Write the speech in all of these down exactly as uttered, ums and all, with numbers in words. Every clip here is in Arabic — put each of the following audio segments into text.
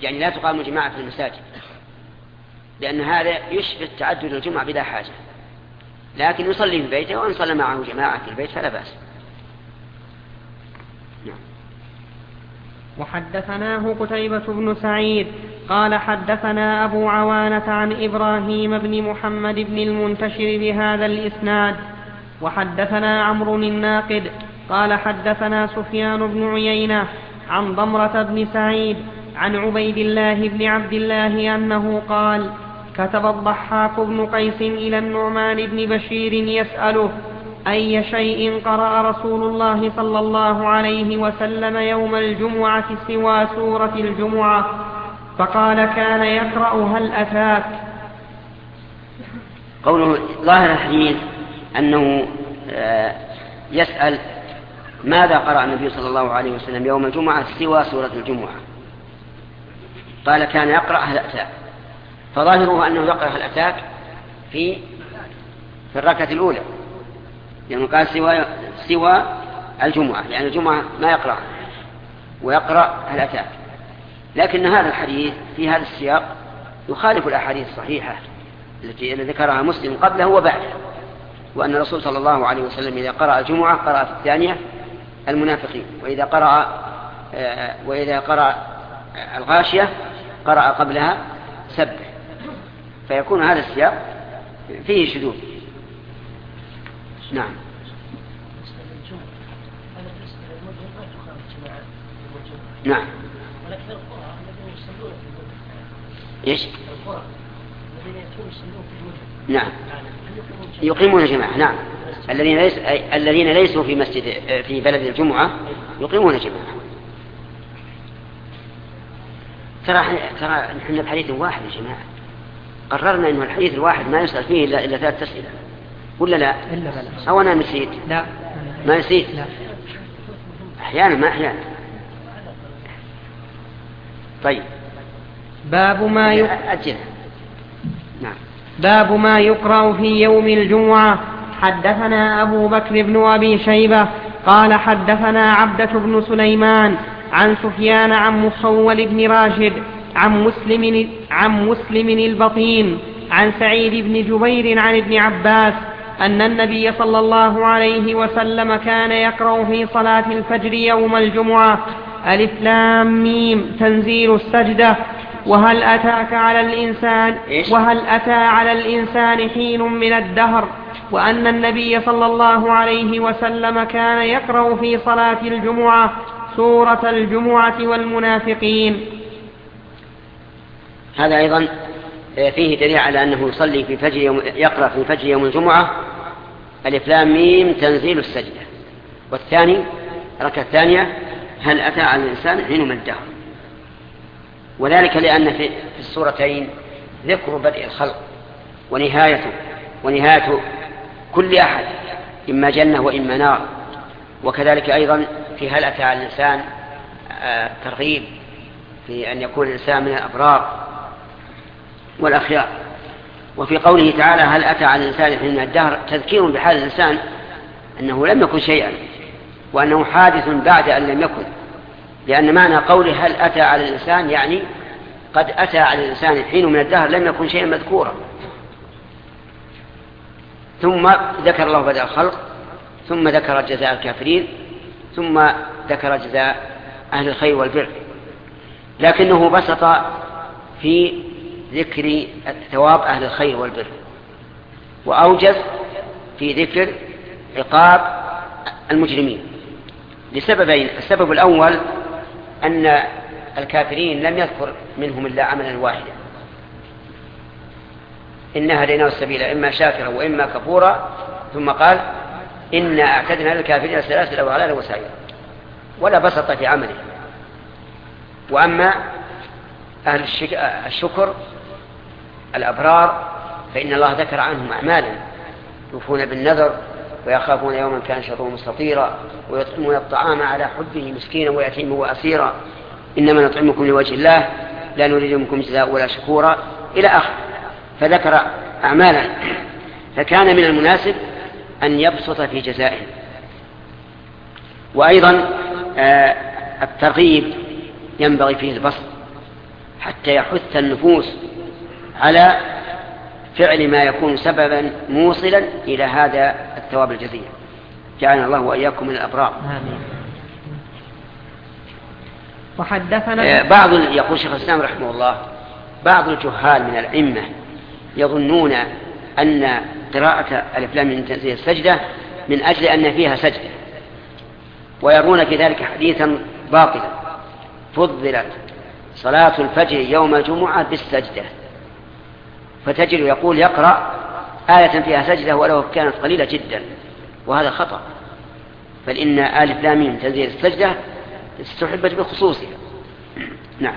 يعني لا تقام الجماعة في المساجد، لأن هذا يشبه تعدد الجمعة بلا حاجة، لكن يصلي في بيته، وإن صلى معه جماعة في البيت فلا بأس. نعم. وحدثناه قتيبة بن سعيد قال حدثنا أبو عوانة عن إبراهيم بن محمد بن المنتشر بهذا الإسناد. وحدثنا عمرو الناقد قال حدثنا سفيان بن عيينة عن ضمرة بن سعيد عن عبيد الله بن عبد الله أنه قال كتب الضحاك بن قيس إلى النعمان بن بشير يسأله أي شيء قرأ رسول الله صلى الله عليه وسلم يوم الجمعة سوى سورة الجمعة؟ فقال كان يقرأ هل أتاك. قوله ظاهر الحديث أنه يسأل ماذا قرأ النبي صلى الله عليه وسلم يوم الجمعة سوى سورة الجمعة، قال كان يقرأ هل أتاك، فظاهره أنه يقرأ هل أتاك في في الركعة الأولى، يعني قال سوى, سوى الجمعة، يعني الجمعة ما يقرأ ويقرأ هل أتاك. لكن هذا الحديث في هذا السياق يخالف الأحاديث الصحيحة التي ذكرها مسلم قبله وبعده، وأن الرسول صلى الله عليه وسلم إذا قرأ الجمعة قرأ في الثانية المنافقين، وإذا قرأ وإذا قرأ الغاشية قرأ قبلها سبح، فيكون هذا السياق فيه شذوذ. نعم. نعم. ايش؟ نعم يقيمون جماعة. نعم الذين ليس الذين ليسوا في مسجد في بلد الجمعة يقيمون جماعة. ترى ترى نحن بحديث واحد يا جماعة، قررنا إنه الحديث الواحد ما يسأل فيه إلا إلا ثلاث أسئلة ولا لا؟ إلا بلا. أو أنا نسيت؟ لا ما نسيت. لا. أحيانا ما أحيانا. طيب. باب ما يقرأ. أجل. نعم. باب ما يقرأ في يوم الجمعة. حدثنا أبو بكر بن أبي شيبة قال حدثنا عبدة بن سليمان عن سفيان عن مخول بن راشد عن مسلم عن مسلم البطين عن سعيد بن جبير عن ابن عباس أن النبي صلى الله عليه وسلم كان يقرأ في صلاة الفجر يوم الجمعة ألف لام ميم تنزيل السجدة وهل أتاك على الإنسان وهل أتى على الإنسان حين من الدهر، وأن النبي صلى الله عليه وسلم كان يقرأ في صلاة الجمعة سورة الجمعة والمنافقين. هذا أيضا فيه دليل على أنه يصلي في فجر يوم يقرأ في فجر يوم الجمعة ألف لام ميم تنزيل السجدة، والثاني الركعة الثانية هل أتى على الإنسان حين من الدهر، وذلك لأن في السورتين ذكر بدء الخلق ونهايته ونهاية كل أحد إما جنة وإما نار، وكذلك أيضا في هل أتى على الإنسان ترغيب في أن يكون الإنسان من الأبرار والأخيار. وفي قوله تعالى هل أتى على الإنسان حين من الدهر تذكير بحال الإنسان أنه لم يكن شيئا وأنه حادث بعد أن لم يكن، لأن معنى قوله هل أتى على الإنسان يعني قد أتى على الإنسان حين من الدهر لم يكن شيئا مذكورا. ثم ذكر الله بدء الخلق، ثم ذكر جزاء الكافرين، ثم ذكر جزاء أهل الخير والبر، لكنه بسط في ذكر ثواب أهل الخير والبر، وأوجز في ذكر عقاب المجرمين لسببين. السبب الأول أن الكافرين لم يذكر منهم إلا عملا واحدا، إنا هديناه السبيل إما شاكرا وإما كفورا، ثم قال إنا أعتدنا للكافرين سلاسل وغلالا وسعيرا، ولا بسط في عمله. وأما أهل الشكر الأبرار فإن الله ذكر عنهم أعمالا يوفون بالنذر ويخافون يوما كان شره مستطيرا ويطعمون الطعام على حبه مسكينا ويتيما وأسيرا إنما نطعمكم لوجه الله لا نريد منكم جزاء ولا شكورا إلى آخر، فذكر أعمالا، فكان من المناسب أن يبسط في جزائهم. وأيضا آه الترغيب ينبغي فيه البسط، حتى يحث النفوس على فعل ما يكون سببا موصلا إلى هذا الثواب الجزيل. جعلنا الله وإياكم من الأبرار. وحدثنا بعض يقول شيخ الإسلام رحمه الله بعض الجهال من الأئمة يظنون أن قراءة الألف لام من تنزيل السجدة من أجل أن فيها سجدة، ويرون في ذلك حديثا باطلا: فضلت صلاة الفجر يوم الجمعة بالسجدة. فتجد يقول يقرأ آية فيها سجدة ولو كانت قليلة جدا، وهذا خطأ. بل إن ألف لام من تنزيل السجدة استحبت بخصوصها. نعم.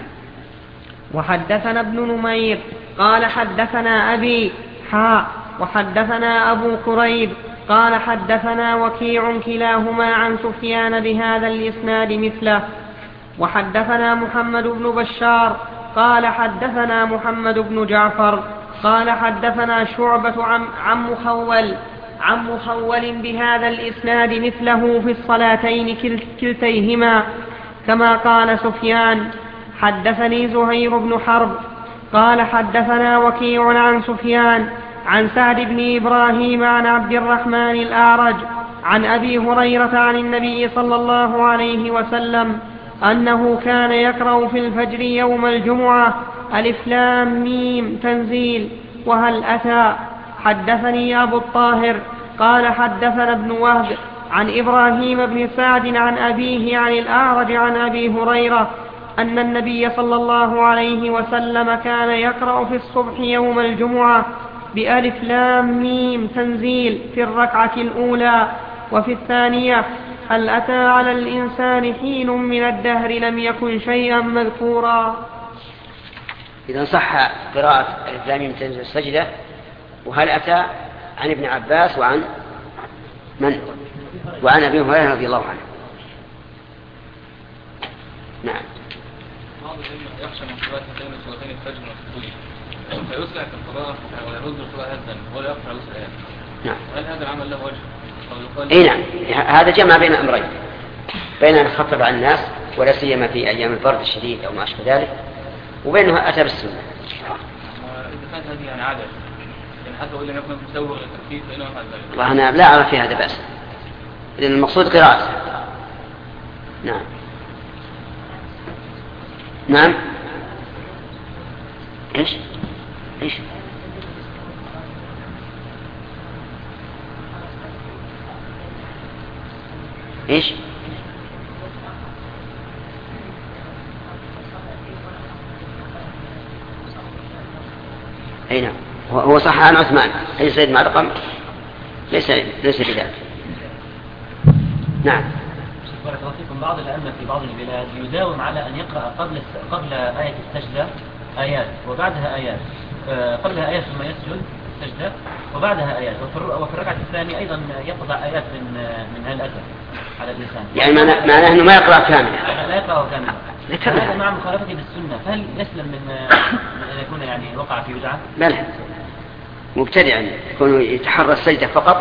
وحدثنا ابن نمير قال حدثنا أبي حاء وحدثنا أبو كريب قال حدثنا وكيع كلاهما عن سفيان بهذا الإسناد مثله. وحدثنا محمد بن بشار قال حدثنا محمد بن جعفر قال حدثنا شعبة عن, عن مخول عن مخول بهذا الإسناد مثله في الصلاتين كلتيهما كما قال سفيان. حدثني زهير بن حرب قال حدثنا وكيع عن سفيان عن سعد بن إبراهيم عن عبد الرحمن الأعرج عن أبي هريرة عن النبي صلى الله عليه وسلم أنه كان يقرأ في الفجر يوم الجمعة ألف لام ميم تنزيل وهل أتى. حدثني أبو الطاهر قال حدثنا ابن وهب عن إبراهيم بن سعد عن أبيه عن الأعرج عن أبي هريرة أن النبي صلى الله عليه وسلم كان يقرأ في الصبح يوم الجمعة بألف لام ميم تنزيل في الركعة الأولى، وفي الثانية هل أتى على الإنسان حين من الدهر لم يكن شيئا مذكورا. إذا صح قراءة ألف لام ميم تنزيل السجدة وهل أتى عن ابن عباس وعن من وعن أبي هريرة رضي الله عنه. نعم. يخشى من صلاة بين صلاتين الفجر والصبح فيسرع في القراءة ويرد القراءة هزا ولا يقرأ الآيات. نعم. هل هذا العمل له وجه؟ اي نعم، هذا جمع بين أمرين: بين أن يخفف عن الناس ولا سيما في أيام البرد الشديد أو ما أشبه ذلك، وبينه أتى بالسنة. إذا كانت هذه يعني عادة يعني حتى وإن لم يكن مسوغ للتخفيف فإنه يفعل ذلك. والله أنا لا أعرف في هذا بأس، لأن المقصود قراءته. نعم. نعم. إيش؟ إيش؟ إيش؟ أي نعم، هو صح عن عثمان أي سيد مع رقم ليس ليس بذلك. نعم. بارك الله فيكم. بعض الأئمة في بعض البلاد يداوم على أن يقرأ قبل قبل آية السجدة آيات وبعدها آيات، قبلها آيات ثم يسجد السجدة وبعدها آيات، وفي الركعة الثانية أيضا يقضى آيات من من هالأثر على الإنسان. يعني معناه أنه ما يقرأ كاملا. لا يقرأ كاملا. هذا مع مخالفته بالسنة، فهل يسلم من أن يكون يعني وقع في بدعة؟ بلى، مبتدعا يكون يتحرى السجدة فقط.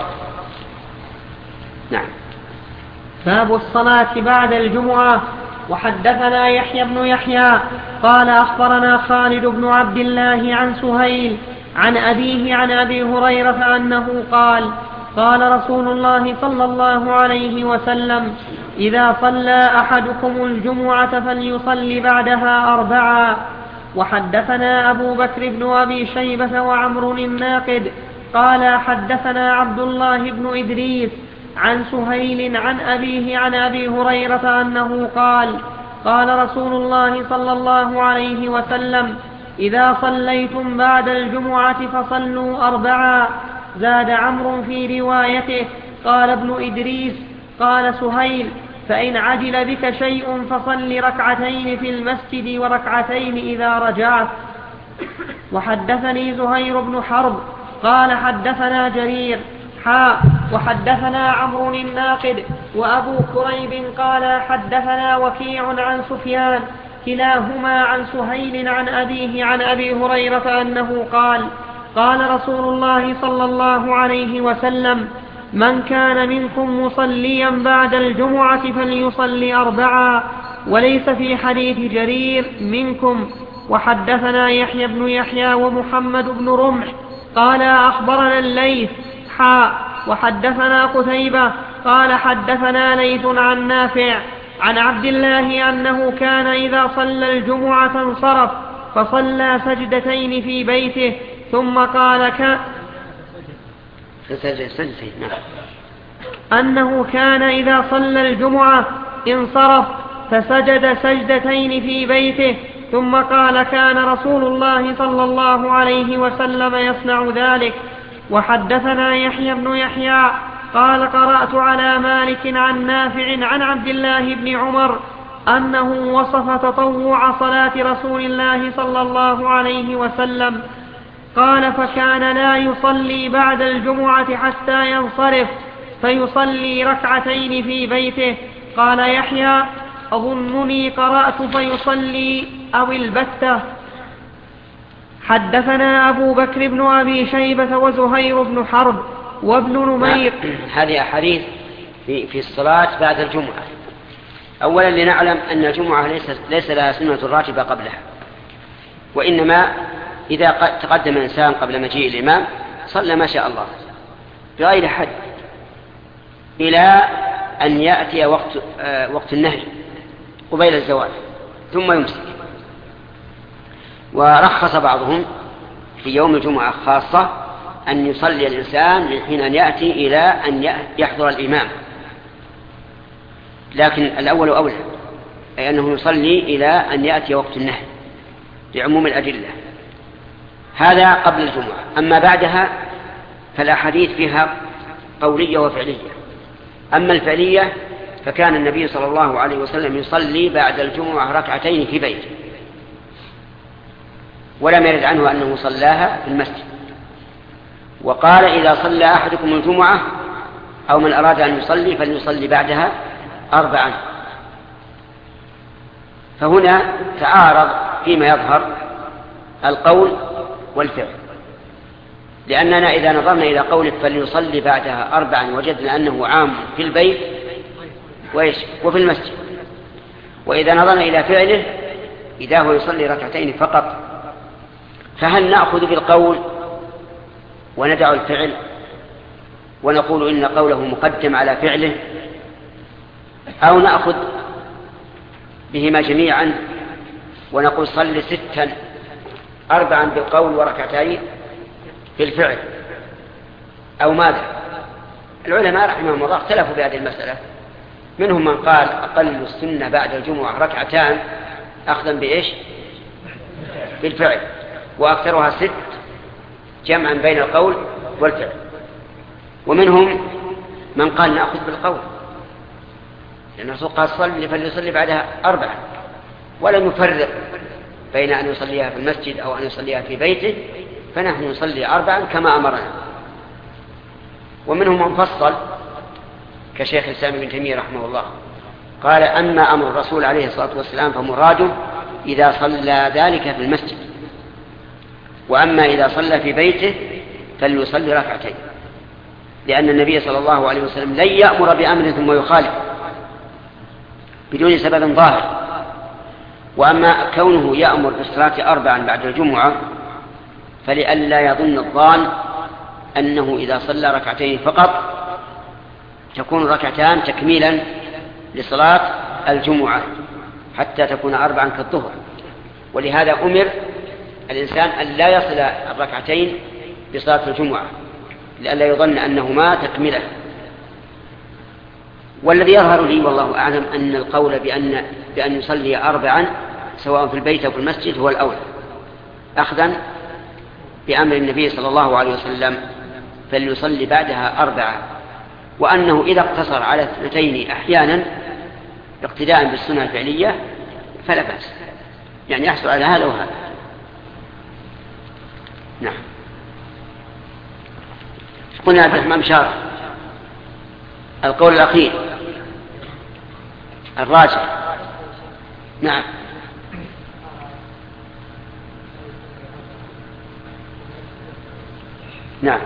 نعم. باب الصلاة بعد الجمعة. وحدثنا يحيى بن يحيى قال أخبرنا خالد بن عبد الله عن سهيل عن أبيه عن أبي هريرة أنه قال قال رسول الله صلى الله عليه وسلم: إذا صلى أحدكم الجمعة فليصلي بعدها أربعا. وحدثنا أبو بكر بن أبي شيبة وعمر الناقد قال حدثنا عبد الله بن إدريس عن سهيل عن أبيه عن أبي هريرة أنه قال قال رسول الله صلى الله عليه وسلم: إذا صليتم بعد الجمعة فصلوا أربعا. زاد عمرو في روايته قال ابن إدريس قال سهيل: فإن عجل بك شيء فصل ركعتين في المسجد وركعتين إذا رجعت. وحدثني زهير بن حرب قال حدثنا جرير حاء وحدثنا عمرو الناقد وأبو كريب قال حدثنا وكيع عن سفيان كلاهما عن سهيل عن أبيه عن أبي هريرة أنه قال قال رسول الله صلى الله عليه وسلم: من كان منكم مصليا بعد الجمعة فليصلي أربعا. وليس في حديث جرير منكم وحدثنا يحيى بن يحيى ومحمد بن رمح قال أخبرنا الليث حاء وحدثنا قتيبة قال حدثنا ليث عن نافع عن عبد الله أنه كان إذا صلى الجمعة انصرف فصلى سجدتين في بيته ثم قال ك... أنه كان إذا صلى الجمعة انصرف فسجد سجدتين في بيته ثم قال كان رسول الله صلى الله عليه وسلم يصنع ذلك. وحدثنا يحيى بن يحيى قال قرأت على مالك عن نافع عن عبد الله بن عمر أنه وصف تطوع صلاة رسول الله صلى الله عليه وسلم قال فكان لا يصلي بعد الجمعة حتى ينصرف فيصلي ركعتين في بيته. قال يحيى أظنني قرأت فيصلي أو البتة. حدثنا أبو بكر بن أبي شيبة وزهير بن حرب وابن نمير. هذه أحاديث في, في الصلاة بعد الجمعة. أولا لنعلم أن الجمعة ليس, ليس لها سنة راتبة قبلها، وإنما إذا تقدم إنسان قبل مجيء الإمام صلى ما شاء الله بغير حد إلى أن يأتي وقت, آه وقت النهي قبيل الزوال ثم يمسك. ورخص بعضهم في يوم الجمعة خاصة أن يصلي الإنسان من حين أن يأتي إلى أن يحضر الإمام، لكن الأول أولى، أي أنه يصلي إلى أن يأتي وقت النهي لعموم الأدلة. هذا قبل الجمعة. أما بعدها فالأحاديث فيها قولية وفعلية. أما الفعلية فكان النبي صلى الله عليه وسلم يصلي بعد الجمعة ركعتين في بيته، ولم يرد عنه أنه صلاها في المسجد. وقال إذا صلى أحدكم الجمعة أو من أراد أن يصلي فليصلي بعدها أربعا. فهنا تعارض فيما يظهر القول والفعل، لأننا إذا نظرنا إلى قوله فليصلي بعدها أربعا وجدنا أنه عام في البيت وإيش وفي المسجد. وإذا نظرنا إلى فعله إذا هو يصلي ركعتين فقط، فهل نأخذ بالقول وندع الفعل ونقول إن قوله مقدم على فعله، أو نأخذ بهما جميعا ونقول صل ستا أربعا بالقول وركعتين بالفعل، أو ماذا؟ العلماء رحمهم الله اختلفوا بهذه المسألة. منهم من قال أقل السنة بعد الجمعة ركعتان أخذا بإيش؟ بالفعل، وأكثرها ست جمعا بين القول والفعل. ومنهم من قال نأخذ بالقول، لأن الرسول قال صلي فليصلي بعدها أربعة، ولم يفرق بين أن يصليها في المسجد أو أن يصليها في بيته، فنحن نصلي أربعا كما أمرنا. ومنهم من فصل كشيخ الإسلام ابن تيمية رحمه الله قال أما أمر الرسول عليه الصلاة والسلام فمراده إذا صلى ذلك في المسجد، وأما إذا صلى في بيته فليصلي ركعتين، لأن النبي صلى الله عليه وسلم لن يأمر بأمر ثم يخالف بدون سبب ظاهر. وأما كونه يأمر بالصلاة أربعا بعد الجمعة فلئلا يظن الظان أنه إذا صلى ركعتين فقط تكون ركعتان تكميلا لصلاة الجمعة حتى تكون أربعا كالظهر. ولهذا أمر الإنسان أن لا يصل الركعتين بصلاة الجمعة لئلا يظن أنهما تكملة. والذي يظهر لي والله أعلم أن القول بأن, بأن يصلي أربعا سواء في البيت أو في المسجد هو الأولى، أخذا بأمر النبي صلى الله عليه وسلم فليصلي بعدها أربعة، وأنه إذا اقتصر على اثنتين أحيانا اقتداء بالسنة الفعلية فلا بأس، يعني يحصل على هذا وهذا. نعم. قلنا عبد الرحمن شارع القول الأخير الراجح. نعم. نعم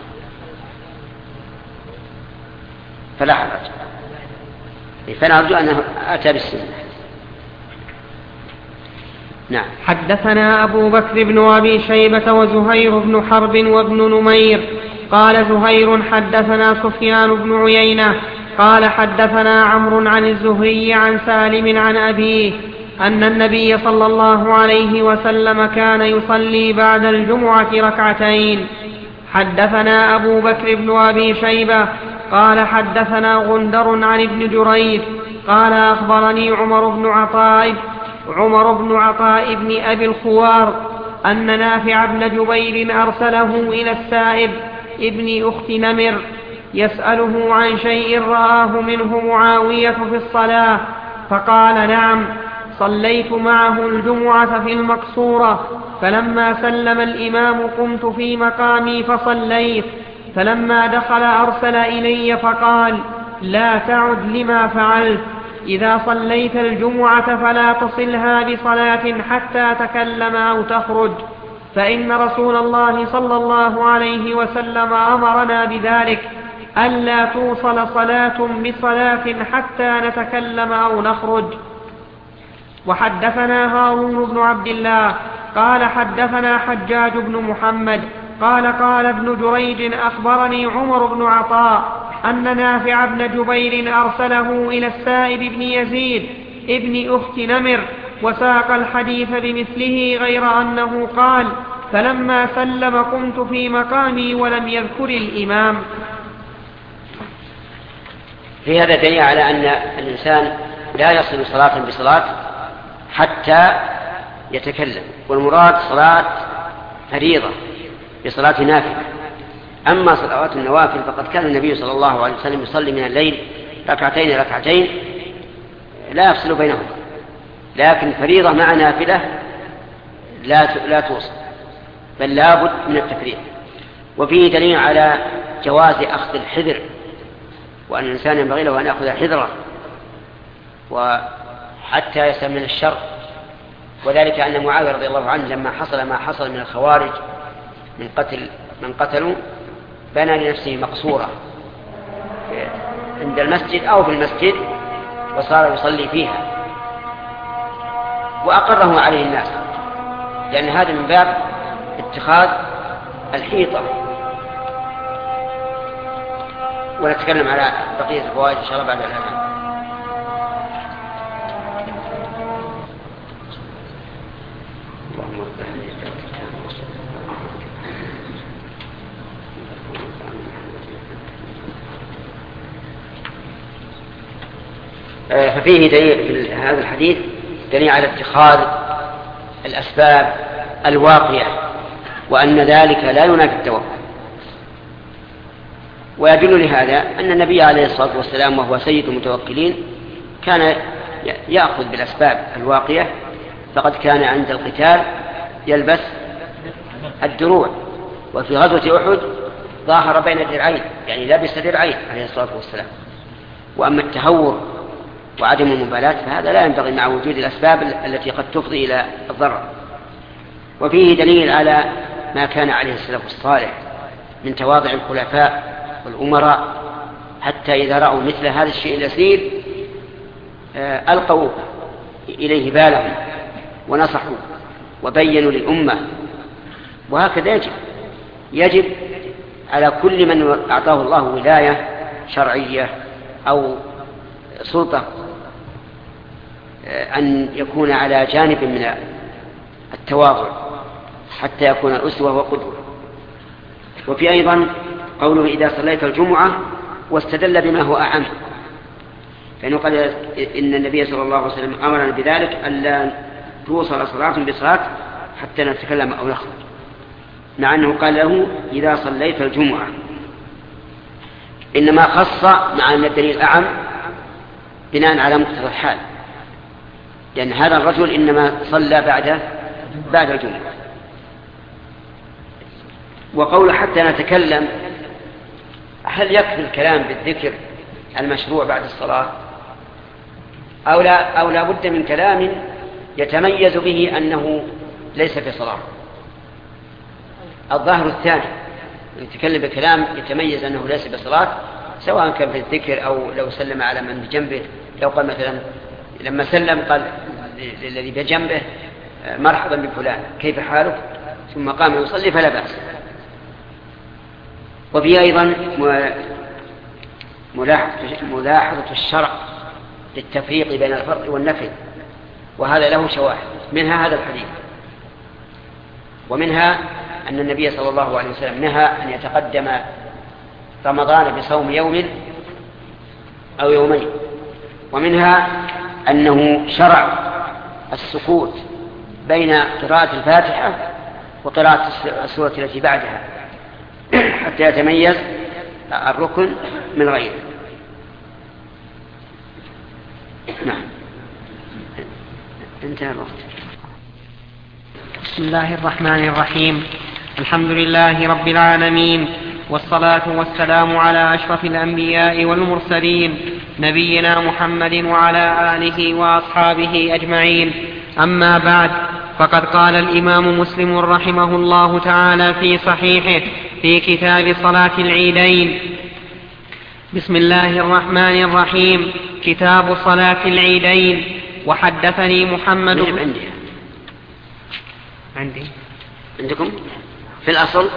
فلا حرج، فنرجو أنه أتى بالسنة. نعم. حدثنا أبو بكر بن أبي شيبة وزهير بن حرب وابن نمير. قال زهير حدثنا سفيان بن عيينة قال حدثنا عمرو عن الزهري عن سالم عن أبيه أن النبي صلى الله عليه وسلم كان يصلي بعد الجمعة ركعتين. حدثنا أبو بكر بن أبي شيبة قال حدثنا غندر عن ابن جريج قال أخبرني عمر بن عطاء عمر بن عطاء بن أبي الخوار أن نافع بن جبير أرسله إلى السائب ابن أخت نمر يسأله عن شيء رآه منه معاوية في الصلاة، فقال نعم صليت معه الجمعة في المقصورة، فلما سلم الإمام قمت في مقامي فصليت، فلما دخل أرسل إلي فقال لا تعد لما فعلت، إذا صليت الجمعة فلا تصلها بصلاة حتى تكلم أو تخرج، فإن رسول الله صلى الله عليه وسلم أمرنا بذلك، ألا توصل صلاة بصلاة حتى نتكلم أو نخرج. وحدثنا هارون بن عبد الله قال حدثنا حجاج بن محمد قال قال ابن جريج أخبرني عمر بن عطاء أن نافع بن جبير أرسله إلى السائب بن يزيد ابن أخت نمر، وساق الحديث بمثله غير أنه قال فلما سلم قمت في مقامي ولم يذكر الإمام. في هذا دليل على أن الإنسان لا يصل صلاة بصلاة حتى يتكلم، والمراد صلاة فريضة بصلاة نافلة. أما صلوات النوافل فقد كان النبي صلى الله عليه وسلم يصلي من الليل ركعتين ركعتين لا يفصل بينهم، لكن فريضة مع نافلة لا لا توصل، بل لا بد من التفريق. وفيه دليل على جواز أخذ الحذر، وأن الإنسان ينبغي له أن يأخذ حذره وحتى يسلم من الشر، وذلك أن معاوية رضي الله عنه لما حصل ما حصل من الخوارج من قتل من قتلوا بنى لنفسه مقصورة عند المسجد أو في المسجد وصار يصلي فيها، وأقره عليه الناس، لأن هذا من باب اتخاذ الحيطة. ونتكلم على بقية الفوائد إن شاء الله بعد الآن. ففيه دليل في هذا الحديث دليل على اتخاذ الأسباب الواقية، وأن ذلك لا ينافي التوكل. ويدل لهذا أن النبي عليه الصلاة والسلام وهو سيد المتوكلين كان يأخذ بالأسباب الواقية، فقد كان عند القتال يلبس الدروع، وفي غزوة أحد ظاهر بين الدرعين، يعني لبس درعين عليه الصلاة والسلام. وأما التهور وعدم المبالاة فهذا لا ينبغي مع وجود الأسباب التي قد تفضي إلى الضرر. وفيه دليل على ما كان عليه السلف الصالح من تواضع الخلفاء والأمراء، حتى إذا رأوا مثل هذا الشيء اليسير ألقوا إليه بالهم ونصحوا وبينوا للأمة. وهكذا يجب يجب على كل من أعطاه الله ولاية شرعية أو سلطة أن يكون على جانب من التواضع حتى يكون الأسوة وقدوة. وفي أيضا قوله إذا صليت الجمعة، واستدل بما هو أعم، فإنه قال إن النبي صلى الله عليه وسلم أمرنا بذلك ألا توصل صلاة بصلاة حتى نتكلم أو نخرج، مع أنه قال له إذا صليت الجمعة، إنما خص مع أن الدليل أعم بناء على مقتضى الحال، لأن هذا الرجل إنما صلى بعد بعد الجمعة. وقول حتى نتكلم، هل يكفي الكلام بالذكر المشروع بعد الصلاة أو لا, أو لا بد من كلام يتميز به أنه ليس في صلاة؟ الظاهر الثاني، يتكلم بكلام يتميز أنه ليس بصلاة، سواء كان في الذكر أو لو سلم على من بجنبه. لو قال مثلا لما سلم قال للذي بجنبه مرحبا بفلان كيف حالك، ثم قام يصلي فلا بأس. وفي أيضا ملاحظة الشرع للتفريق بين الفرض والنفل، وهذا له شواهد، منها هذا الحديث، ومنها أن النبي صلى الله عليه وسلم نهى أن يتقدم رمضان بصوم يوم أو يومين، ومنها أنه شرع السكوت بين قراءة الفاتحة وقراءة السورة التي بعدها حتى يتميز الركن من غيره. نعم، انتهى الوقت. بسم الله الرحمن الرحيم. الحمد لله رب العالمين، والصلاة والسلام على أشرف الأنبياء والمرسلين نبينا محمد وعلى آله وأصحابه أجمعين. أما بعد، فقد قال الإمام مسلم رحمه الله تعالى في صحيحه في كتاب صلاة العيدين: بسم الله الرحمن الرحيم، كتاب صلاة العيدين. وحدثني محمد بن عندي عندي عندكم في الأصل،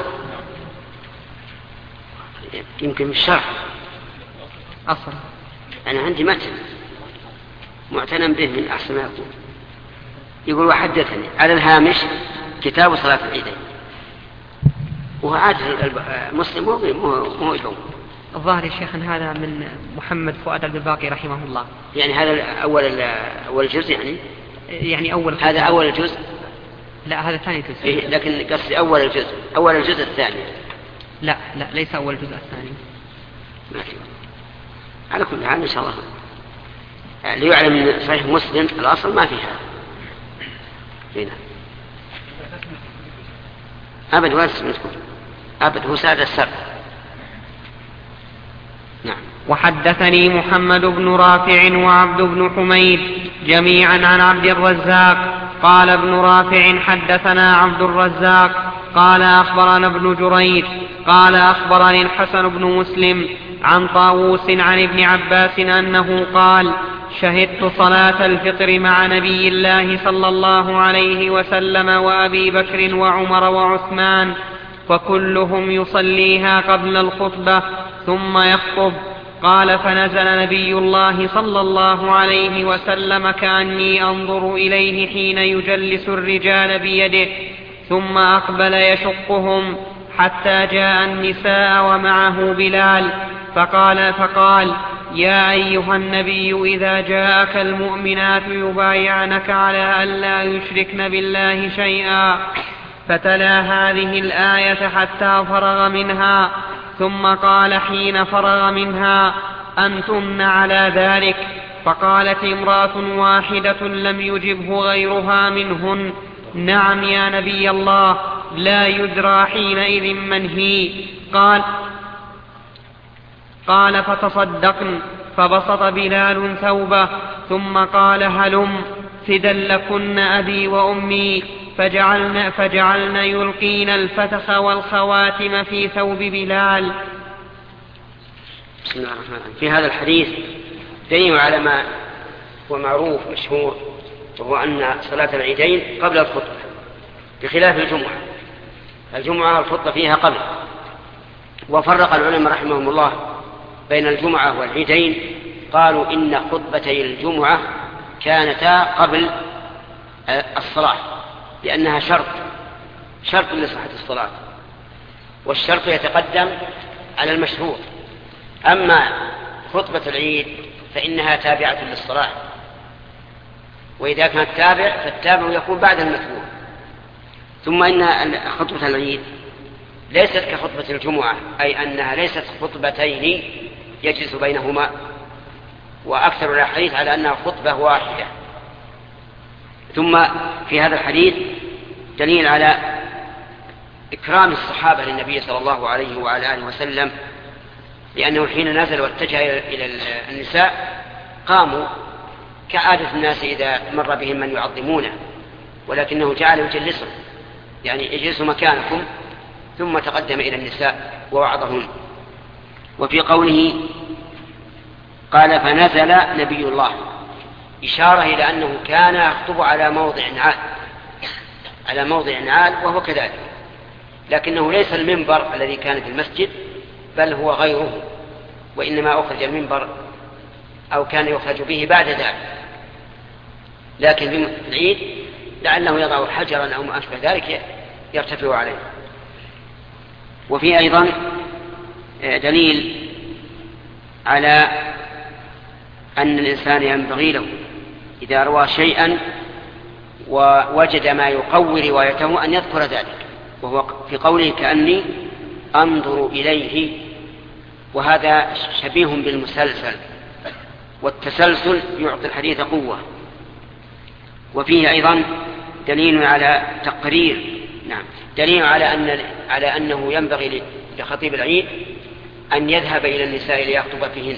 يمكن بالشرح أصل، أنا عندي متن معتنى به من أحسن ما يكون، يقول: وحدثني على الهامش كتاب صلاة العيدين. وهو عادة المسلم مو يجوم. الظاهر يا شيخ أن هذا من محمد فؤاد عبد الباقي رحمه الله. يعني هذا أول أول جزء، يعني يعني أول هذا أول الجزء. لا، هذا ثاني جزء. إيه، لكن قصدي أول الجزء، أول الجزء الثاني. لا لا، ليس أول الجزء الثاني. ما في. على كل حال إن شاء الله ليعلم من صحيح مسلم الأصل ما فيها هنا أبد ولا اسمكم أبد، هو سادة السبع. نعم. وحدثني محمد بن رافع وعبد بن حميد جميعا عن عبد الرزاق قال ابن رافع: حدثنا عبد الرزاق قال أخبرنا ابن جريج قال أخبرني الحسن بن مسلم عن طاووس عن ابن عباس أنه قال: شهدت صلاة الفطر مع نبي الله صلى الله عليه وسلم وأبي بكر وعمر وعثمان، وكلهم يصليها قبل الخطبة ثم يخطب. قال: فنزل نبي الله صلى الله عليه وسلم كأني أنظر إليه حين يجلس الرجال بيده، ثم أقبل يشقهم حتى جاء النساء ومعه بلال، فقال فقال: يا أيها النبي، إذا جاءك المؤمنات يبايعنك على ألا يشركن بالله شيئا، فتلا هذه الآية حتى فرغ منها، ثم قال حين فرغ منها: أنتن على ذلك؟ فقالت امرأة واحدة لم يجبه غيرها منهن: نعم يا نبي الله، لا يدرى حينئذ من هي. قال قال فتصدقن، فبسط بلال ثوبه ثم قال: هلم فدا لكن أبي وأمي، فجعلن, فجعلن يلقين الفتخ والخواتم في ثوب بلال. بسم الله الرحمن الرحيم. في هذا الحديث دليل على ما هو معروف مشهور، وهو أن صلاة العيدين قبل الخطبة بخلاف الجمعة. الجمعة الخطبة فيها قبل، وفرق العلماء رحمهم الله بين الجمعة والعيدين، قالوا إن خطبتي الجمعة كانتا قبل الصلاة لأنها شرط شرط لصحة الصلاة، والشرط يتقدم على المشروط. أما خطبة العيد فإنها تابعة للصلاة، وإذا كانت تابع فالتابع يكون بعد المتبوع. ثم إن خطبة العيد ليست كخطبة الجمعة، أي أنها ليست خطبتين يجلس بينهما، وأكثر الحديث على أنها خطبة واحدة. ثم في هذا الحديث دليل على إكرام الصحابة للنبي صلى الله عليه وعلى آله وسلم، لأنه حين نزل واتجه إلى النساء قاموا كعادة الناس إذا مر بهم من يعظمونه، ولكنه جعل يجلسهم، يعني اجلسوا مكانكم، ثم تقدم إلى النساء ووعظهن. وفي قوله قال: فنزل نبي الله، إشارة إلى أنه كان يخطب على موضع عال على موضع عال وهو كذلك، لكنه ليس المنبر الذي كان في المسجد بل هو غيره، وإنما أخرج المنبر أو كان يخرج به بعد ذلك، لكن في العيد لعله يضع حجرا أو ما أشبه ذلك يرتفع عليه. وفي أيضا دليل على أن الإنسان ينبغي له إذا روى شيئا ووجد ما يقوي روايته أن يذكر ذلك، وهو في قوله كأني أنظر إليه، وهذا شبيه بالمسلسل، والتسلسل يعطي الحديث قوة. وفيه أيضا دليل على تقرير نعم دليل على أن على أنه ينبغي لخطيب العيد أن يذهب إلى النساء ليخطب فيهن،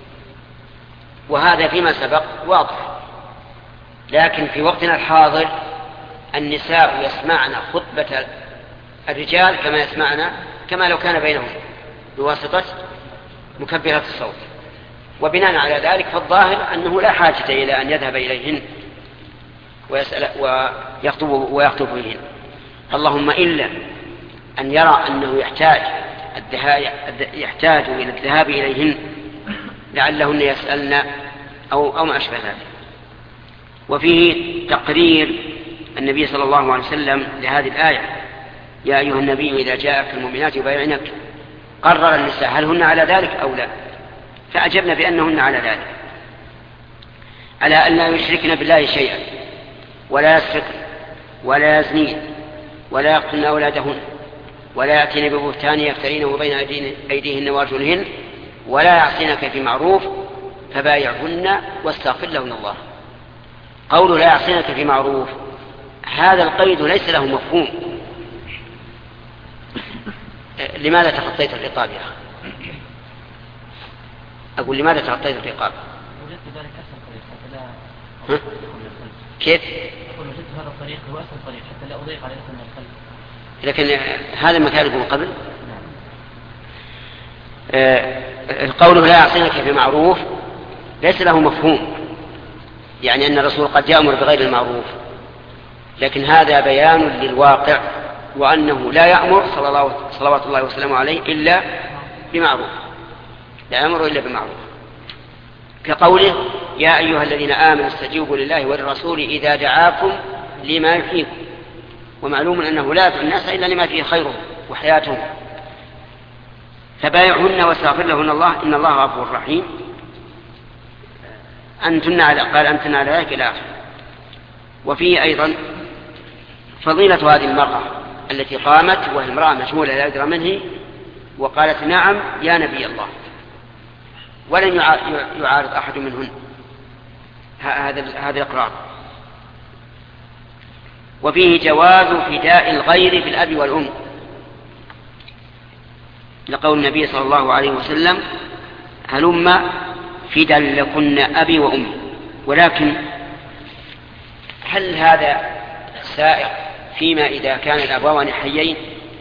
وهذا فيما سبق واضح. لكن في وقتنا الحاضر النساء يسمعن خطبة الرجال كما يسمعن كما لو كان بينهم بواسطة مكبرات الصوت، وبناء على ذلك فالظاهر أنه لا حاجة إلى أن يذهب إليهن ويسأل ويخطب ويخطب فيهن، اللهم إلا أن يرى أنه يحتاج يحتاج إلى الذهاب إليهن لعلهن يسألن أو, أو ما أشبه ذلك. وفيه تقرير النبي صلى الله عليه وسلم لهذه الآية يا أيها النبي إذا جاءك المؤمنات يبايعنك، قرر النساء هل هن على ذلك أو لا، فأجبنا بأنهن على ذلك، على أن لا يشركن بالله شيئا ولا يسرقن ولا يزنين ولا يقتلن أولادهن ولا يأتين ببهتان يفترينه بين أيديهن وأرجلهن ولا يعصينك في معروف فبايعهن واستغفر لهن الله. قول لا يعصينك في معروف هذا القيد ليس له مفهوم. لماذا تخطيت الرقاب يا أخي؟ أقول لماذا تخطيت الرقاب؟ وجدت ذلك أسهل طريق حتى لا كيف؟ أقول وجدت هذا الطريق هو أسهل طريق حتى لا أضيق على اسم الخلف. لكن هذا ما كان من قبل. القول لا يعصينك في معروف ليس له مفهوم، يعني أن الرسول قد يأمر بغير المعروف، لكن هذا بيان للواقع وأنه لا يأمر صلوات الله وسلامه عليه إلا بمعروف، لا يأمر إلا بمعروف، كقوله يا أيها الذين آمنوا استجيبوا لله وللرسول إذا دعاكم لما يحييكم، ومعلوم أنه لا يدعو الناس إلا لما فيه خيرهم وحياتهم، فبايعهن واستغفر لهن الله إن الله غفور رحيم. أنتن على قال أنتن على ذلك إلى آخره. وفيه أيضا فضيلة هذه المرأة التي قامت وهي امرأة مشغولة لا يدرى منه وقالت نعم يا نبي الله، ولم يعارض أحد منهن هذا هذا الإقرار. وفيه جواز فداء الغير بالأب والأم، لقول النبي صلى الله عليه وسلم هلم فدا لكن أبي وأمي. ولكن هل هذا سائق فيما إذا كان الأبوان حيين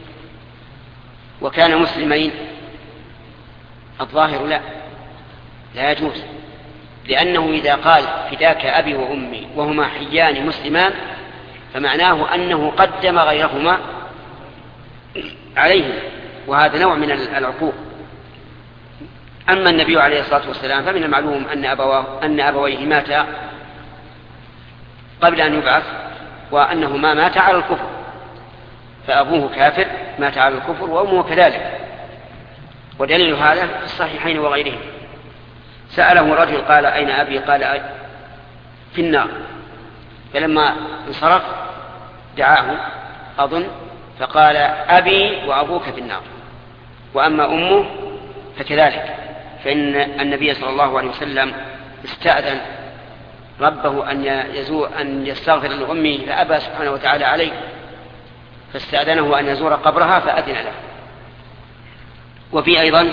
وكان مسلمين؟ الظاهر لا لا يجوز، لأنه إذا قال فداك أبي وأمي وهما حيان مسلمان فمعناه أنه قدم غيرهما عليهم، وهذا نوع من العقوق. أما النبي عليه الصلاة والسلام فمن المعلوم أن أبواه أن أبويه ماتا قبل أن يبعث، وأنهما ماتا على الكفر، فأبوه كافر مات على الكفر وأمه كذلك. ودليل هذا في الصحيحين وغيرهم. سأله رجل قال أين أبي؟ قال في النار، فلما انصرف دعاه أظن فقال أبي وأبوك في النار وأما أمه فكذلك، فإن النبي صلى الله عليه وسلم استأذن ربه أن يزور أن يستغفر لأمه فأبى سبحانه وتعالى عليه، فاستأذنه أن يزور قبرها فأذن له. وفي أيضا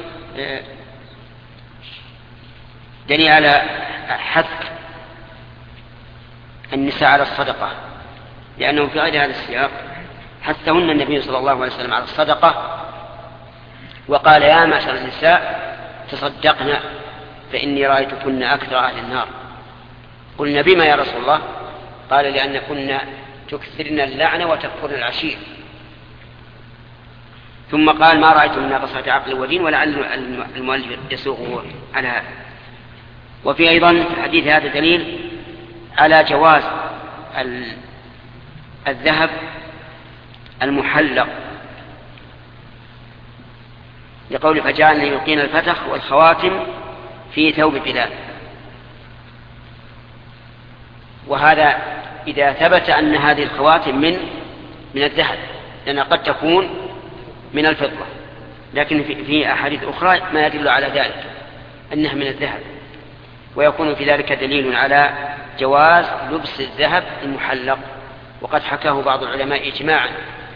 دليل على حث النساء على الصدقة، لأنه في غير هذا السياق حثهن النبي صلى الله عليه وسلم على الصدقة وقال يا معشر النساء تصدقنا فإني رأيتكن أكثر أهل النار. قلنا بما يا رسول الله؟ قال لأن كنا تكثرن اللعن وتكفرن العشير. ثم قال ما رأيت من ناقصة عقل ودين، ولعل المؤلف يسوقه على هذا. وفي أيضا في الحديث هذا دليل على جواز الذهب المحلق، لقول فجعلنا يلقين الفتخ والخواتم في ثوب بلال. وهذا إذا ثبت أن هذه الخواتم من من الذهب، لأنها قد تكون من الفضة، لكن في أحاديث أخرى ما يدل على ذلك أنها من الذهب، ويكون في ذلك دليل على جواز لبس الذهب المحلق، وقد حكاه بعض العلماء إجماعا.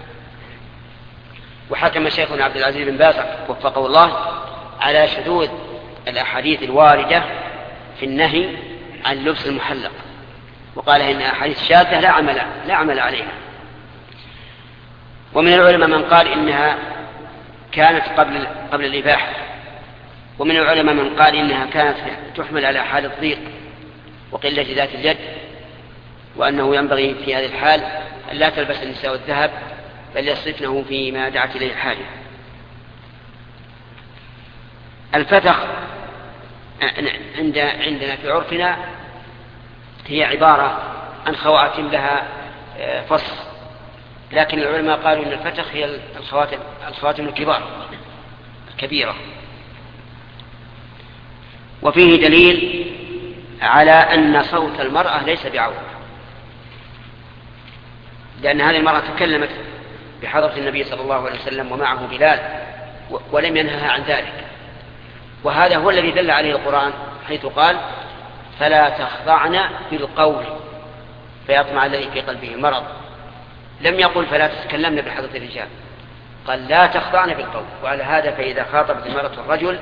وحكم شيخنا عبد العزيز بن باز وفقه الله على شذوذ الأحاديث الواردة في النهي عن لبس المحلق، وقال إن أحاديث شاذة لا عمل لا عمل عليها. ومن العلماء من قال إنها كانت قبل قبل الإباحة، ومن العلماء من قال إنها كانت تحمل على حال الضيق وقلة ذات اليد، وأنه ينبغي في هذه الحال أن لا تلبس النساء الذهب بل يصرفنه فيما دعت إليه الحاجة. الفتخ عند عندنا في عرفنا هي عبارة عن خواتم لها فص، لكن العلماء قالوا أن الفتخ هي الخواتم الخواتم الكبار الكبيرة. وفيه دليل على أن صوت المرأة ليس بعورة، لأن هذه المرأة تكلمت بحضرة النبي صلى الله عليه وسلم ومعه بلال ولم ينهها عن ذلك، وهذا هو الذي دل عليه القرآن حيث قال فلا تخضعن بالقول فيطمع الذي في قلبه مرض. لم يقل فلا تتكلمن بحضرة الرجال، قال لا تخضعن بالقول. وعلى هذا فإذا خاطبت المرأة الرجل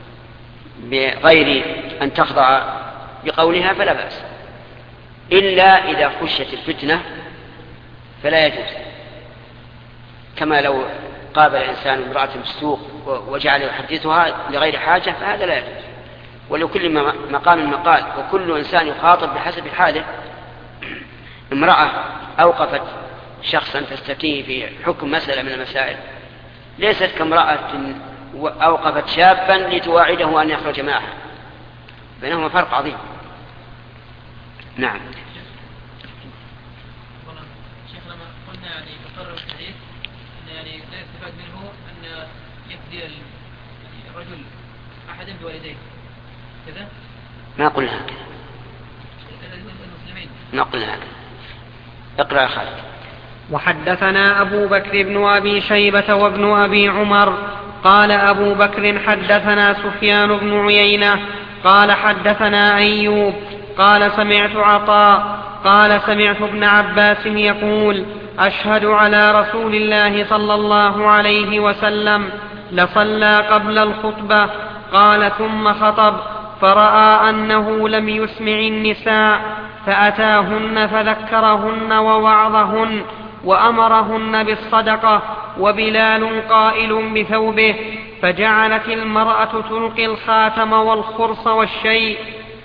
بغير أن تخضع بقولها فلا بأس، إلا إذا خشيت الفتنة فلا يجوز، كما لو قابل الإنسان امرأة في السوق وجعل يحدثها لغير حاجة فهذا لا يجوز. ولكل مقام مقال، وكل إنسان يخاطب بحسب حاله. امرأة أوقفت شخصا تستفتيه في حكم مسألة من المسائل ليست كامرأة أوقفت شابا لتواعده أن يخرج معها، بينهما فرق عظيم. نعم. شيخ لما قلنا يعني تقرر الحديث أن يعني لا يستفاد منه أن يفدي الرجل أحدا بوالديه كذا؟ ما قلنا هكذا. المسلمين. ما قلنا هكذا. اقرأ يا خالد. وحدثنا أبو بكر بن أبي شيبة وابن أبي عمر قال أبو بكر حدثنا سفيان بن عيينة قال حدثنا أيوب قال سمعت عطاء قال سمعت ابن عباس يقول أشهد على رسول الله صلى الله عليه وسلم لصلى قبل الخطبة قال ثم خطب فرأى أنه لم يسمع النساء فأتاهن فذكرهن ووعظهن وأمرهن بالصدقة وبلال قائل بثوبه فجعلت المرأة تلقي الخاتم والخرص والشيء.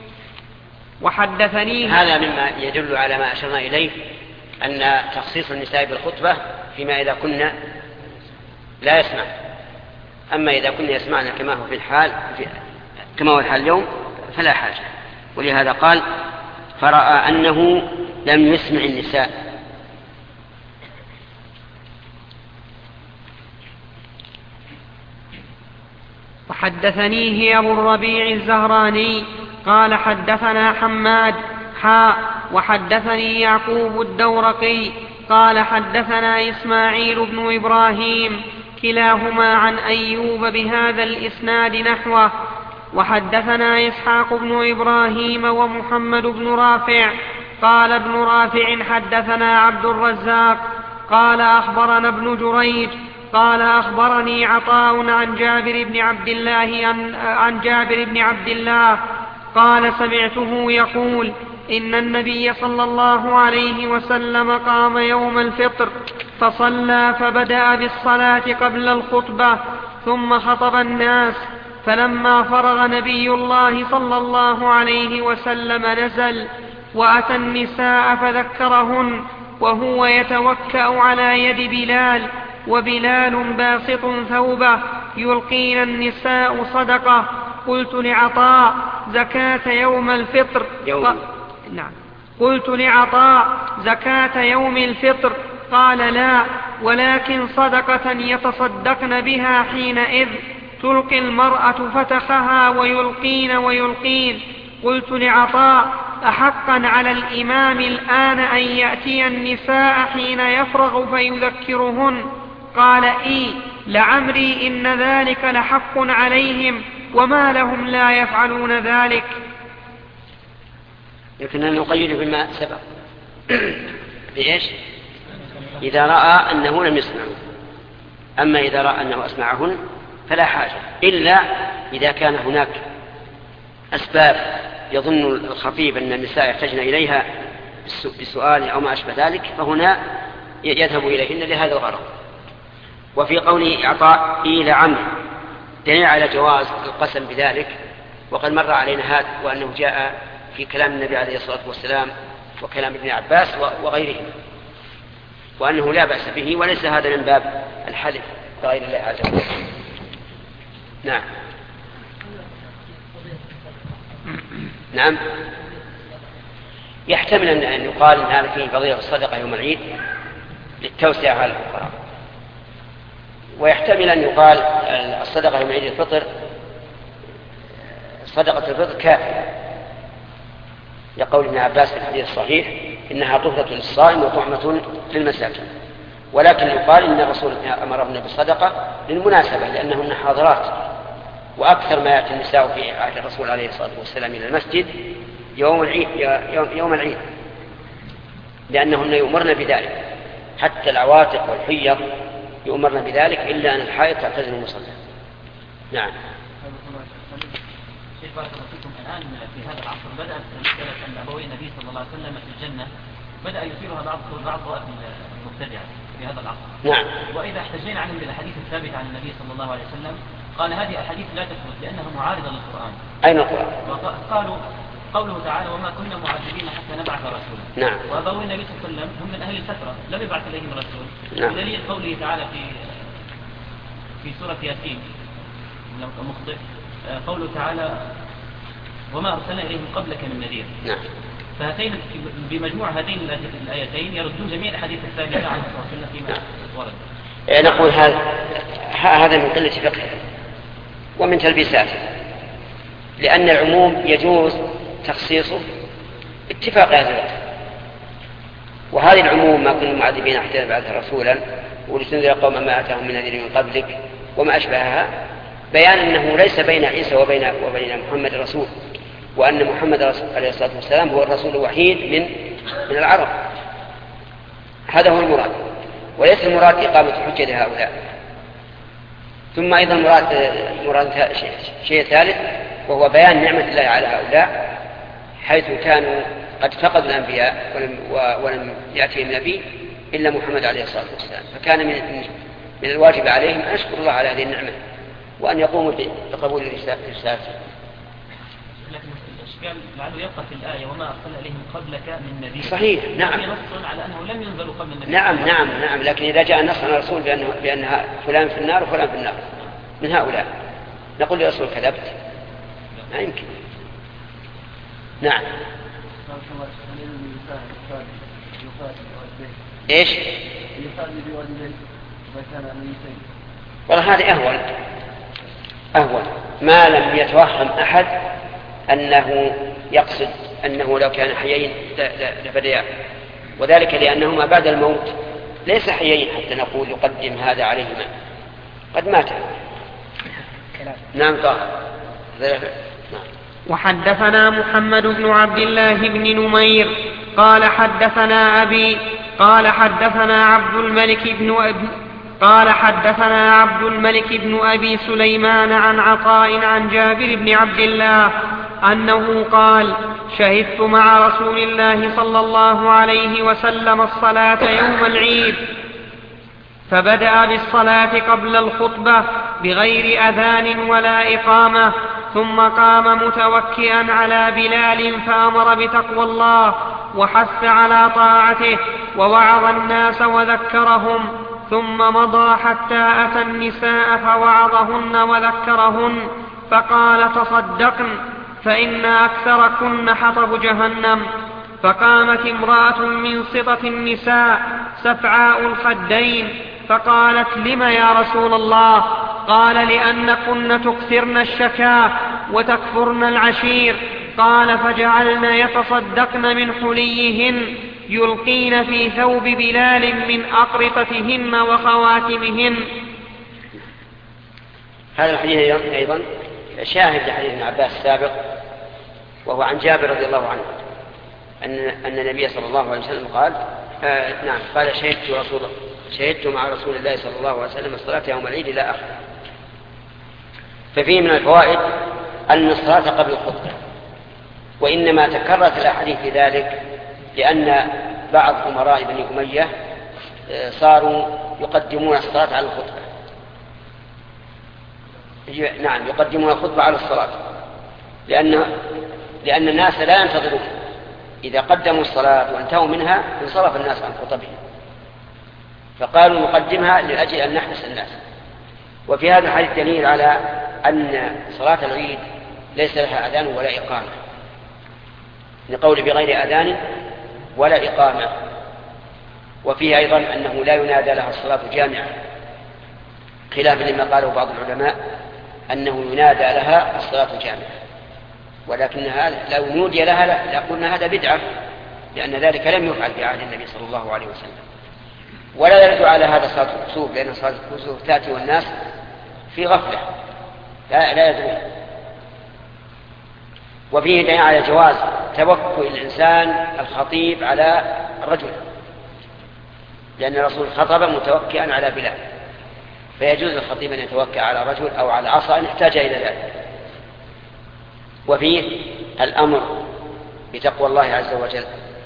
وحدثني هذا مما يدل على ما أشرنا إليه أن تخصيص النساء بالخطبة فيما إذا كنا لا يسمع، أما إذا كنا يسمعنا كما هو في الحال في كما هو الحال اليوم فلا حاجة. ولهذا قال فرأى أنه لم يسمع النساء. وحدثنيه أبو الربيع الزهراني قال حدثنا حماد حاء وحدثني يعقوب الدورقي قال حدثنا إسماعيل بن إبراهيم كلاهما عن أيوب بهذا الإسناد نحوه. وحدثنا إسحاق بن إبراهيم ومحمد بن رافع قال ابن رافع حدثنا عبد الرزاق قال أخبرنا ابن جريج قال أخبرني عطاء عن جابر بن عبد الله عن, عن جابر بن عبد الله قال سمعته يقول إن النبي صلى الله عليه وسلم قام يوم الفطر فصلى فبدأ بالصلاة قبل الخطبة ثم خطب الناس، فلما فرغ نبي الله صلى الله عليه وسلم نزل وأتى النساء فذكرهن وهو يتوكأ على يد بلال، وبلال باسط ثوبه، يلقين النساء صدقة. قلت لعطاء: زكاة يوم الفطر؟ يوم. ق... نعم. قلت لعطاء: زكاة يوم الفطر؟ قال: لا، ولكن صدقة يتصدقن بها حينئذ، تلقي المرأة فتخها ويلقين ويلقين. قلت لعطاء: أحقا على الإمام الآن أن يأتي النساء حين يفرغ فيذكرهن؟ قال: إي لعمري إن ذلك لحق عليهم، وما لهم لا يفعلون ذلك. لكننا نقيد بما سبق بإيش؟ إذا رأى أنه لم يسمعه. أما إذا رأى أنه أسمعهن فلا حاجة، إلا إذا كان هناك أسباب يظن الخطيب أن النساء يحتاجن إليها بسؤال أو ما أشبه ذلك، فهنا يذهب إليهن لهذا الغرض. وفي قوله إعطاء إلى عمرو دليل على جواز القسم بذلك، وقد مر علينا هذا، وأنه جاء في كلام النبي عليه الصلاة والسلام وكلام ابن عباس وغيرهم، وأنه لا بأس به، وليس هذا من باب الحلف بغير الله عز وجل. نعم. نعم. يحتمل أن يقال أن هذا فيه فضيلة الصدقة يوم العيد للتوسعة على الفقراء، ويحتمل أن يقال الصدقة يوم عيد الفطر صدقة الفطر كافية، لقول ابن عباس في الحديث الصحيح: إنها طهرة للصائم وطعمة للمساكين. ولكن يقال إن الرسول أمرهن بالصدقة للمناسبة، لأنهن حاضرات، وأكثر ما يأتي النساء في عهد الرسول عليه الصلاة والسلام إلى المسجد يوم العيد, يوم العيد لأنهن يؤمرن بذلك، حتى العواتق والحيض يؤمرن بذلك، إلا أن الحائض تعتزل المصلى. نعم. شيخ بارك الله فيكم، الآن في هذا العصر بدأت مسألة أن أبوي النبي صلى الله عليه وسلم في الجنة بدأ يثيرها بعض بعض المبتدعة في هذا العصر. نعم. وإذا احتجينا عنهم بالأحاديث الثابتة عن النبي صلى الله عليه وسلم قال هذه أحاديث لا تثبت لأنها معارضة للقرآن. أين القرآن؟ قالوا قوله تعالى: وما كنا معذبين حتى نبعث رسولا. نعم. وأبوي النبي صلى الله عليه وسلم هم من أهل الفترة لم يبعث إليهم رسول. نعم. بدليل قوله تعالى في في سورة ياسين لم مخطئ، قوله تعالى: وما أرسلنا إليهم قبلك من نذير. نعم. فهاتين بمجموع هاتين الآيتين يردون جميع الحديث الثابتة عن الرسول الله فيما ورد. نقول هذا هذا من قلة فقه ومن تلبيساته، لأن العموم يجوز تخصيصه اتفاق هذا الوقت، وهذه العموم: ما كنا معذبين حتى نبعث رسولا ولتنذر قوما ما أتاهم من نذير من قبلك وما أشبهها، بيان أنه ليس بين عيسى وبين وبين محمد رسول، وأن محمد عليه الصلاة والسلام هو الرسول الوحيد من من العرب. هذا هو المراد، وليس المراد إقامة حجة لهؤلاء. ثم أيضا مراد مراد شيء ثالث، وهو بيان نعمة الله على هؤلاء، حيث كانوا قد فقدوا الأنبياء ولم, ولم يأتيهم نبي إلا محمد عليه الصلاة والسلام، فكان من من الواجب عليهم أن يشكروا الله على هذه النعمة وأن يقوموا بقبول رسالته. لكن الإشكال لعله يبقى في الآية: وما أرسلنا إليهم قبلك من نذير. صحيح. نعم. نص على أنه لم ينزلوا قبل النبي. نعم نعم نعم لكن إذا جاء النص عن الرسول بأن بأن فلان في النار وفلان في النار من هؤلاء، نقول للرسول كذبت؟ ما يمكن. نعم. إيش؟ والله هذا أهون أهون ما لم يتوهم أحد أنه يقصد أنه لو كان حيين لفديا، وذلك لأنهما بعد الموت ليس حيين حتى نقول يقدم هذا عليهما، قد مات. نعم. طاهر. نعم. وحدثنا محمد بن عبد الله بن نمير قال حدثنا أبي قال حدثنا عبد الملك بن أبي قال حدثنا عبد الملك بن أبي سليمان عن عطاء عن جابر بن عبد الله أنه قال: شهدت مع رسول الله صلى الله عليه وسلم الصلاة يوم العيد، فبدأ بالصلاة قبل الخطبة بغير أذان ولا إقامة، ثم قام متوكئا على بلال فأمر بتقوى الله وحث على طاعته، ووعظ الناس وذكرهم، ثم مضى حتى أتى النساء فوعظهن وذكرهن، فقال: تصدقن فإن أكثركن حطب جهنم. فقامت امرأة من سطة النساء سفعاء الخدين فقالت: لم يا رسول الله؟ قال: لأنكن تكثرن الشكا وتكفرن العشير. قال: فجعلن يتصدقن من حليهن يلقين في ثوب بلال من أقرطتهن وخواتمهن. هذا الحديث أيضا شاهد لحديث ابن عباس السابق، وهو عن جابر رضي الله عنه أن أن النبي صلى الله عليه وسلم قال آه نعم قال شهدت رسول شهدت مع رسول الله صلى الله عليه وسلم الصلاة يوم العيد لا أخر. ففيه من الفوائد أن الصلاة قبل الخطبة، وإنما تكررت الأحاديث في ذلك لأن بعض أمراء بني أمية صاروا يقدمون الصلاة على الخطبة. نعم يقدمون الخطبة على الصلاة، لأن لأن الناس لا ينتظرون، إذا قدموا الصلاة وانتهوا منها انصرف الناس عن خطبهم، فقالوا نقدمها لأجل أن نحبس الناس. وفي هذا الحديث دليل على أن صلاة العيد ليس لها أذان ولا إقامة، لقول بغير أذان ولا إقامة. وفيه أيضا أنه لا ينادى لها الصلاة جامعة، خلافا لما قاله بعض العلماء أنه ينادى لها الصلاة جامعة، ولكنها لو نودي لها لقلنا هذا بدعة، لأن ذلك لم يفعل في عهد النبي صلى الله عليه وسلم. ولا يرد على هذا صلاة الكسوف، لأن صلاة الكسوف تأتي والناس في غفلة لا, لا يدرون. وفيه دليل على جواز توكل الإنسان الخطيب على الرجل، لأن الرسول خطب متوكئا على بلال، فيجوز الخطيب أن يتوكل على رجل أو على عصا إن احتاج إلى ذلك. وفيه الأمر بتقوى الله عز وجل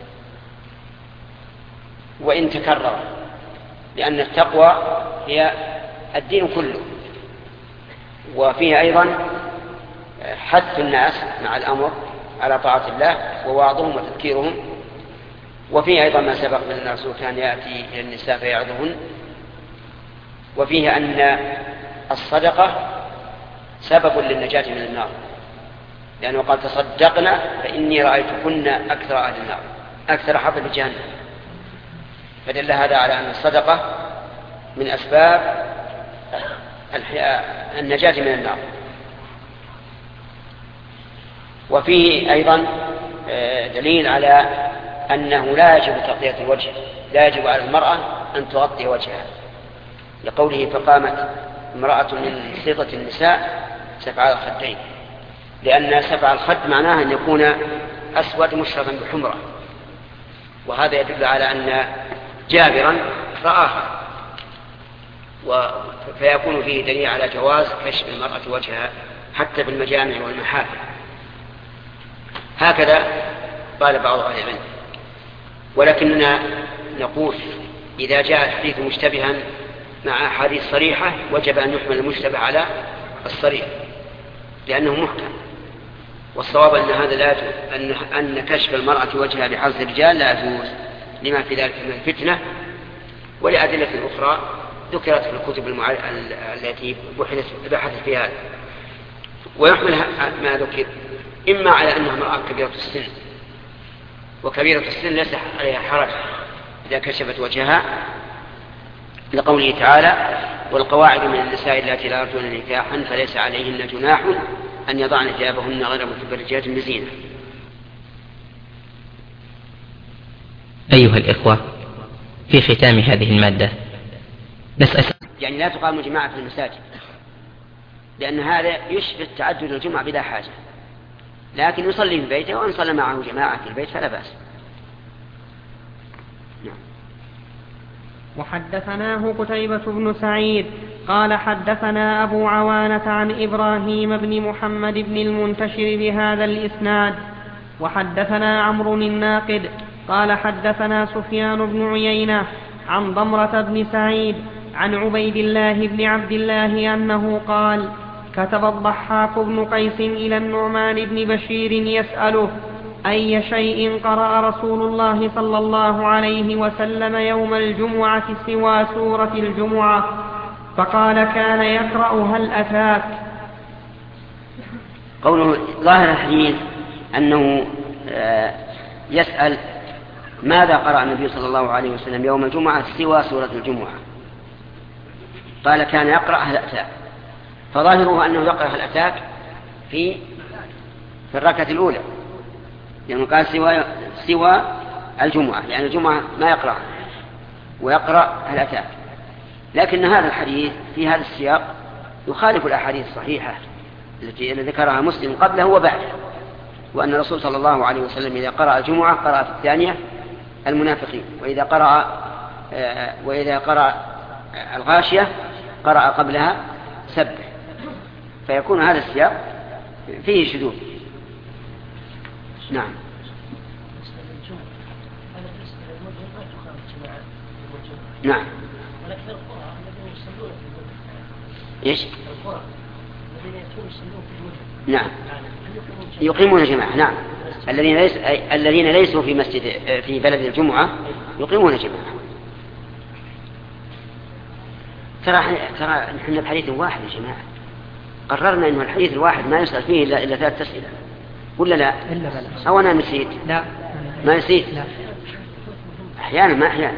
وإن تكرر، لأن التقوى هي الدين كله. وفيه أيضا حث الناس مع الأمر على طاعة الله ووعظهم وتذكيرهم. وفيه أيضا ما سبق من الرسول كان يأتي إلى النساء فيعظهن. وفيه أن الصدقة سبب للنجاة من النار، لأنه قال تصدقنا فإني رأيتكن أكثر أهل النار أكثر حطب جهنم، فدل هذا على أن الصدقة من أسباب النجاة من النار. وفيه أيضا دليل على أنه لا يجب تغطية الوجه، لا يجب على المرأة أن تغطي وجهها، لقوله فقامت امرأة من سيطة النساء سفع الخدين، لأن سفع الخد معناه أن يكون أسود مشربا بحمرة، وهذا يدل على أن جابرا رآها، فيكون فيه دليل على جواز كشف المرأة وجهها حتى بالمجامع والمحافل. هكذا قال بعض أهل العلم. ولكننا نقول إذا جاء الحديث مشتبها مع أحاديث صريحة وجب أن يحمل المشتبه على الصريح لأنه محكم، والصواب أن هذا لا أن أن كشف المرأة وجهها بحظ الرجال لا يجوز لما في ذلك من الفتنة ولأدلة أخرى ذكرت في الكتب المع... التي بحثت في هذا. ويحمل ما ذكر إما على أنها امرأة كبيرة السن، وكبيرة السن ليس عليها حرج إذا كشفت وجهها، لقوله تعالى والقواعد من النساء اللاتي لا يرجون نكاحا فليس عليهن جناح أن يضعن ثيابهن غير متبرجات بزينة. أيها الإخوة، في ختام هذه المادة نسأل يعني لا تقام الجماعة في المساجد، لأن هذا يشبه تعدد الجمعة بلا حاجة، لكن يصلي في بيته وإن صلى معه جماعة في البيت فلا بأس. نعم. وحدثناه قتيبة بن سعيد قال حدثنا أبو عوانة عن إبراهيم بن محمد بن المنتشر بهذا الإسناد. وحدثنا عمرو الناقد قال حدثنا سفيان بن عيينة عن ضمرة بن سعيد عن عبيد الله بن عبد الله أنه قال كتب الضحاك بن قيس إلى النعمان بن بشير يسأله أي شيء قرأ رسول الله صلى الله عليه وسلم يوم الجمعة سوى سورة الجمعة؟ فقال كان يقرأ هل أتاك. قوله ظاهر الحديث أنه يسأل ماذا قرأ النبي صلى الله عليه وسلم يوم الجمعة سوى سورة الجمعة؟ قال كان يقرأ هل أتاك، فظاهره أنه يقرأ هل أتاك في في الركعة الأولى، لأنه قال سوى سوى الجمعة، يعني الجمعة ما يقرأ ويقرأ هل أتاك. لكن هذا الحديث في هذا السياق يخالف الأحاديث الصحيحة التي ذكرها مسلم قبله وبعده، وأن الرسول صلى الله عليه وسلم إذا قرأ الجمعة قرأ في الثانية المنافقين، وإذا قرأ وإذا قرأ الغاشية قرأ قبلها سبح، فيكون هذا السياق فيه شذوذ. نعم. نعم. ايش؟ نعم يقيمون جماعة. نعم الذين ليس الذين ليسوا في مسجد في بلد الجمعة يقيمون جماعة. ترى ترى نحن بحديث واحد يا جماعة، قررنا إنه الحديث الواحد ما يسأل فيه إلا إلا ثلاث أسئلة ولا لا؟ إلا بلا. أو أنا نسيت؟ لا ما نسيت. لا. أحيانا ما أحيانا.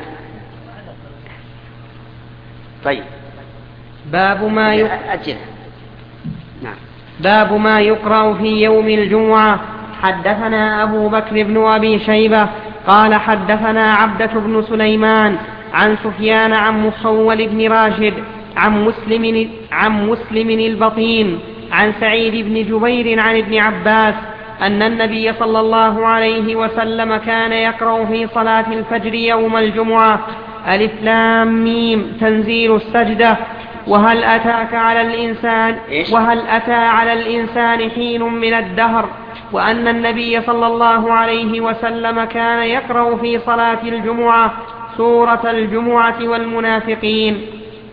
طيب باب ما ي... أجل. نعم. باب ما يقرأ في يوم الجمعة. حدثنا أبو بكر بن أبي شيبة قال حدثنا عبدة بن سليمان عن سفيان عن مخول بن راشد عن مسلم عن مسلم البطين عن سعيد بن جبير عن ابن عباس أن النبي صلى الله عليه وسلم كان يقرأ في صلاة الفجر يوم الجمعة ألف لام ميم تنزيل السجدة وهل أتاك على الإنسان وهل أتى على الإنسان حين من الدهر، وأن النبي صلى الله عليه وسلم كان يقرأ في صلاة الجمعة سورة الجمعة والمنافقين.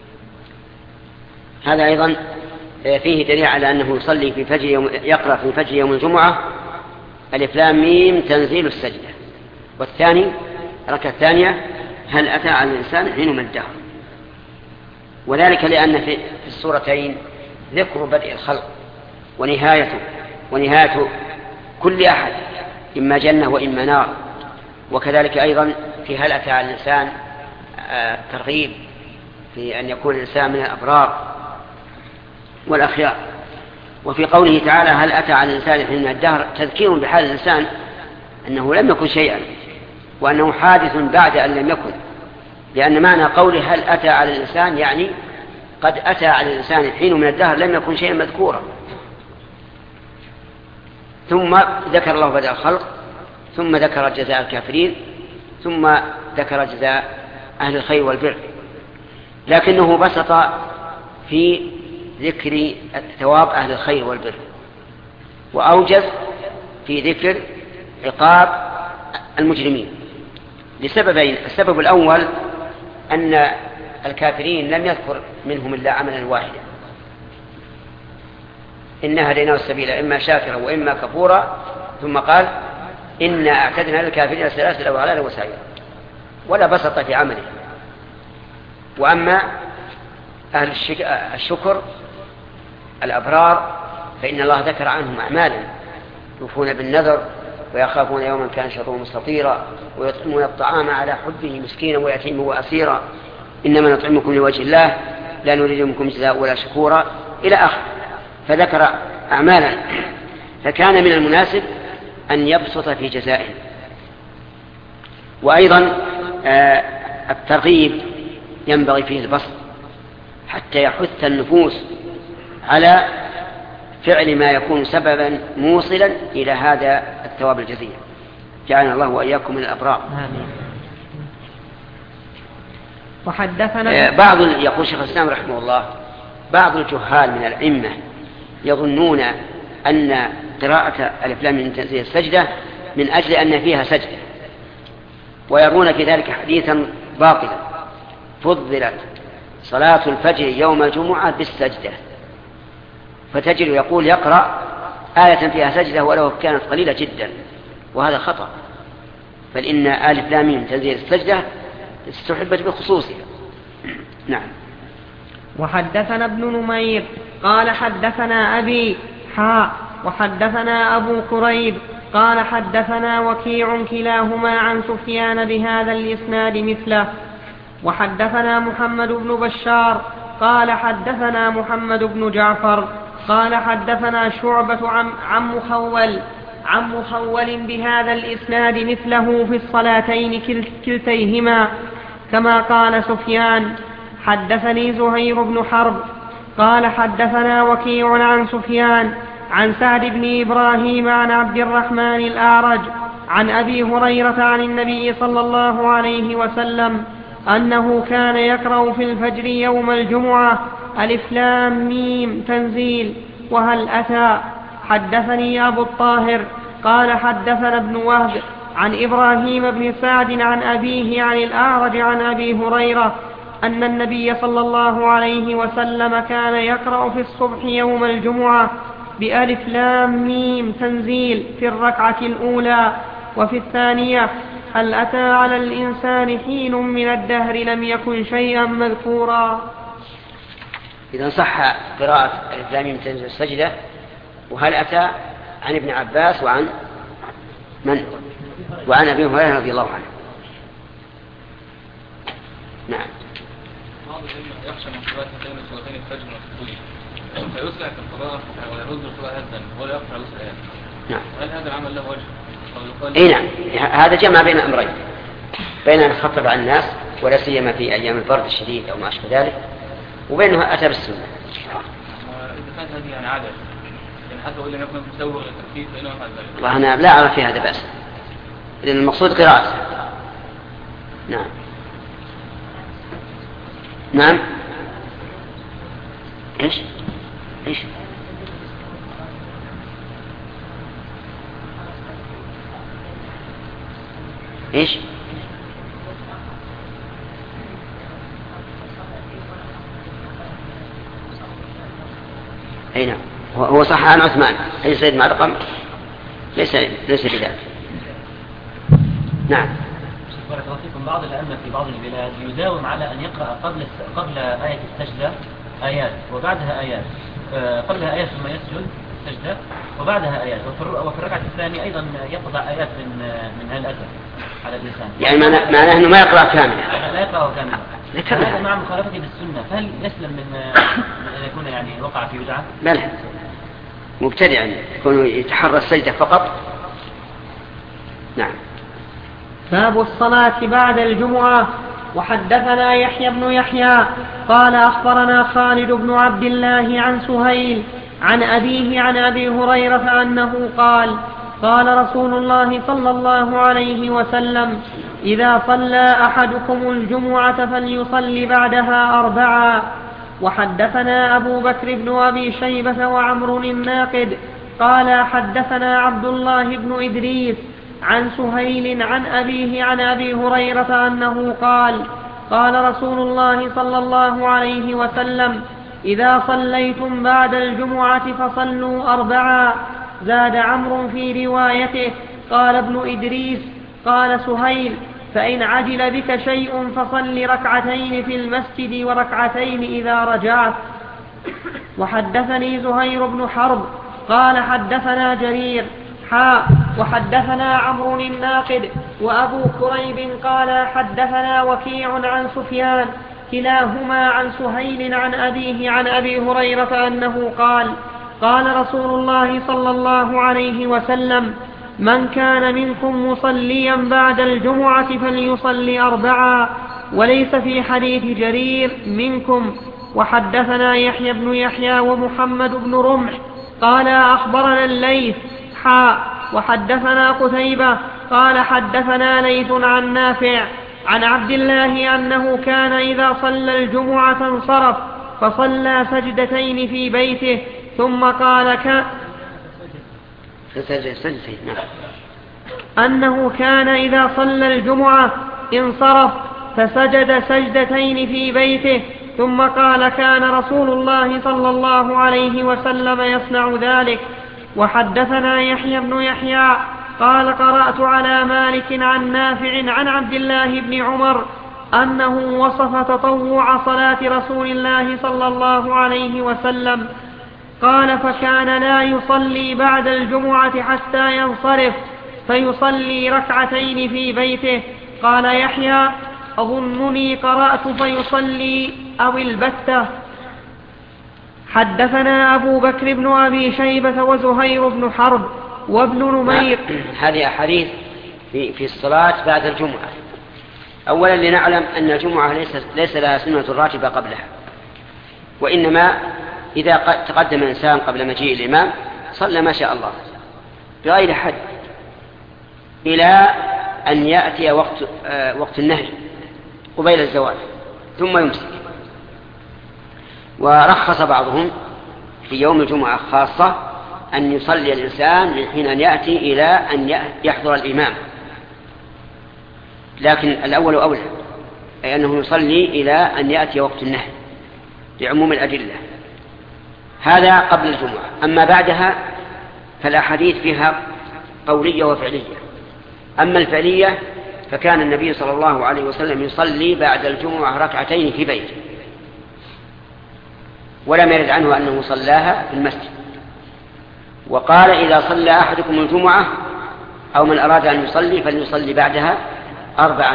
هذا أيضا فيه دليل على أنه يصلي في فجر يوم يقرأ في فجر يوم الجمعة ألف لام ميم تنزيل السجدة، والثاني الركعة الثانية هل أتى على الإنسان حين من الدهر، وذلك لأن في السورتين ذكر بدء الخلق ونهايته ونهاية كل أحد إما جنة وإما نار، وكذلك أيضا في هل أتى على الإنسان ترغيب في أن يكون الإنسان من الأبرار والأخيار. وفي قوله تعالى هل أتى على الإنسان حين من الدهر تذكير بحال الإنسان أنه لم يكن شيئا وأنه حادث بعد أن لم يكن، لأن معنى قوله هل أتى على الإنسان يعني قد أتى على الإنسان حين من الدهر لم يكن شيئا مذكورا. ثم ذكر الله بدء الخلق، ثم ذكر جزاء الكافرين، ثم ذكر جزاء أهل الخير والبر، لكنه بسط في ذكر ثواب أهل الخير والبر، وأوجز في ذكر عقاب المجرمين لسببين. السبب الأول أن الكافرين لم يذكر منهم إلا عملا واحدا، إنا هديناه السبيل إما شاكرا وإما كفورا، ثم قال إنا أعتدنا للكافرين سلاسل وأغلالا وسعيرا، ولا بسط في عمله. وأما أهل الشكر الأبرار فإن الله ذكر عنهم أعمالا يوفون بالنذر ويخافون يوما كان شره مستطيرا ويطعمون الطعام على حبه مسكينا ويتيما وأسيرا إنما نطعمكم لوجه الله لا نريد منكم جزاء ولا شكورا إلى آخر، فذكر أعمالا، فكان من المناسب أن يبسط في جزائهم. وأيضا آه الترغيب ينبغي فيه البسط حتى يحث النفوس على فعل ما يكون سببا موصلا إلى هذا الثواب الجزيل. جعلنا الله وإياكم من الأبرار. وحدثنا بعض يقول شيخ الإسلام رحمه الله بعض الجهال من الأئمة يظنون أن قراءة ألف لام من تنزيل السجدة من أجل أن فيها سجدة، ويرون في ذلك حديثا باطلا فضلت صلاة الفجر يوم الجمعة بالسجدة، فتجد يقول يقرأ آية فيها سجدة ولو كانت قليلة جدا، وهذا خطأ، بل إن ألف لام ميم تنزيل السجدة استحبت بخصوصها. نعم. وحدثنا ابن نمير قال حدثنا أبي حاء وحدثنا أبو كريب قال حدثنا وكيع كلاهما عن سفيان بهذا الإسناد مثله. وحدثنا محمد بن بشار قال حدثنا محمد بن جعفر قال حدثنا شعبة عن, عن مخول عن مخول بهذا الإسناد مثله في الصلاتين كلتيهما كما قال سفيان. حدثني زهير بن حرب قال حدثنا وكيع عن سفيان عن سعد بن إبراهيم عن عبد الرحمن الأعرج عن أبي هريرة عن النبي صلى الله عليه وسلم أنه كان يقرأ في الفجر يوم الجمعة ألف لام ميم تنزيل وهل أتى. حدثني أبو الطاهر قال حدثنا ابن وهب عن إبراهيم بن سعد عن أبيه عن الأعرج عن أبي هريرة أن النبي صلى الله عليه وسلم كان يقرأ في الصبح يوم الجمعة بألف لام ميم تنزيل في الركعة الأولى، وفي الثانية هل أتى على الإنسان حين من الدهر لم يكن شيئا مذكورا. إذا صح قراءة ألف لام ميم تنزيل السجدة وهل أتى عن ابن عباس وعن من وعن أبي هريرة رضي الله عنه. نعم. بعض العلم يخشى من قراءة هاتين الصلاتين الفجر والفجر فيسرع في القراءة ويرد القراءة هزا ولا يقرأ الآيات. نعم. هل هذا العمل له وجه؟ اي نعم، هذا جمع بين أمرين، بين أن يخفف عن الناس ولا سيما في أيام البرد الشديد أو ما أشبه ذلك، وبينه أتى بالسنة. إذا كانت هذه يعني عادة يعني حتى وإن لم يكن مسوغ للتخفيف فإنه يفعل ذلك. والله أنا لا أعرف في هذا بأس، لأن المقصود قراءته. نعم. نعم. إيش؟ إيش؟ إيش؟ أي نعم، هو صح عن عثمان أي سيد مع الرقم ليس ليس بذلك. نعم. بارك الله فيكم. بعض الأئمة في بعض البلاد يداوم على أن يقرأ قبل قبل آية السجدة آيات وبعدها آيات، قبلها آيات ثم يسجد السجدة وبعدها آيات، وفي الركعة الثانية أيضا يقضى آيات من من هالأثر على اللسان. يعني معناه أنه ما يقرأ كاملا. لا يقرأ كاملا. هذا مع مخالفته بالسنة، فهل يسلم من أن يكون يعني وقع في بدعة؟ لا لا، مبتدعا يكون يتحرى السجدة فقط. نعم. باب الصلاة بعد الجمعة. وحدثنا يحيى بن يحيى قال أخبرنا خالد بن عبد الله عن سهيل عن أبيه عن أبي هريرة أنه قال قال رسول الله صلى الله عليه وسلم إذا صلى أحدكم الجمعة فليصلي بعدها أربعا. وحدثنا أبو بكر بن أبي شيبة وعمر الناقد قال حدثنا عبد الله بن إدريس عن سهيل عن أبيه عن أبي هريرة أنه قال قال رسول الله صلى الله عليه وسلم إذا صليتم بعد الجمعة فصلوا أربعا. زاد عمرو في روايته قال ابن إدريس قال سهيل فإن عجل بك شيء فصل ركعتين في المسجد وركعتين إذا رجعت. وحدثني زهير بن حرب قال حدثنا جرير حاء وحدثنا عمرو الناقد وأبو كريب قال حدثنا وكيع عن سفيان كلاهما عن سهيل عن أبيه عن أبي هريرة أنه قال قال رسول الله صلى الله عليه وسلم من كان منكم مصليا بعد الجمعة فليصلي أربعا، وليس في حديث جرير منكم. وحدثنا يحيى بن يحيى ومحمد بن رمح قال أخبرنا الليث حاء وحدثنا قتيبة قال حدثنا ليث عن نافع عن عبد الله أنه كان إذا صلى الجمعة انصرف فصلى سجدتين في بيته ثم قال ك... أنه كان إذا صلى الجمعة انصرف فسجد سجدتين في بيته ثم قال كان رسول الله صلى الله عليه وسلم يصنع ذلك. وحدثنا يحيى بن يحيى قال قرأت على مالك عن نافع عن عبد الله بن عمر أنه وصف تطوع صلاة رسول الله صلى الله عليه وسلم قال فكان لا يصلي بعد الجمعة حتى ينصرف فيصلي ركعتين في بيته. قال يحيى أظنني قرأت فيصلي أو البتة. حدثنا أبو بكر بن أبي شيبة وزهير بن حرب وابن نمير. هذه أحاديث في, في الصلاة بعد الجمعة. أولا لنعلم أن الجمعة ليس, ليس لها سنة راتبة قبلها، وإنما إذا تقدم إنسان قبل مجيء الإمام صلى ما شاء الله بغير حد إلى أن يأتي وقت, آه وقت النهي قبيل الزوال ثم يمسك. ورخص بعضهم في يوم الجمعة خاصة أن يصلي الإنسان من حين أن يأتي إلى أن يحضر الإمام، لكن الأول أولى، أي أنه يصلي إلى أن يأتي وقت النهي لعموم الأدلة. هذا قبل الجمعة. أما بعدها فالأحاديث فيها قولية وفعلية. أما الفعلية فكان النبي صلى الله عليه وسلم يصلي بعد الجمعة ركعتين في بيته، ولم يرد عنه أنه صلاها في المسجد. وقال إذا صلى أحدكم الجمعة أو من أراد أن يصلي فليصلي بعدها أربعا.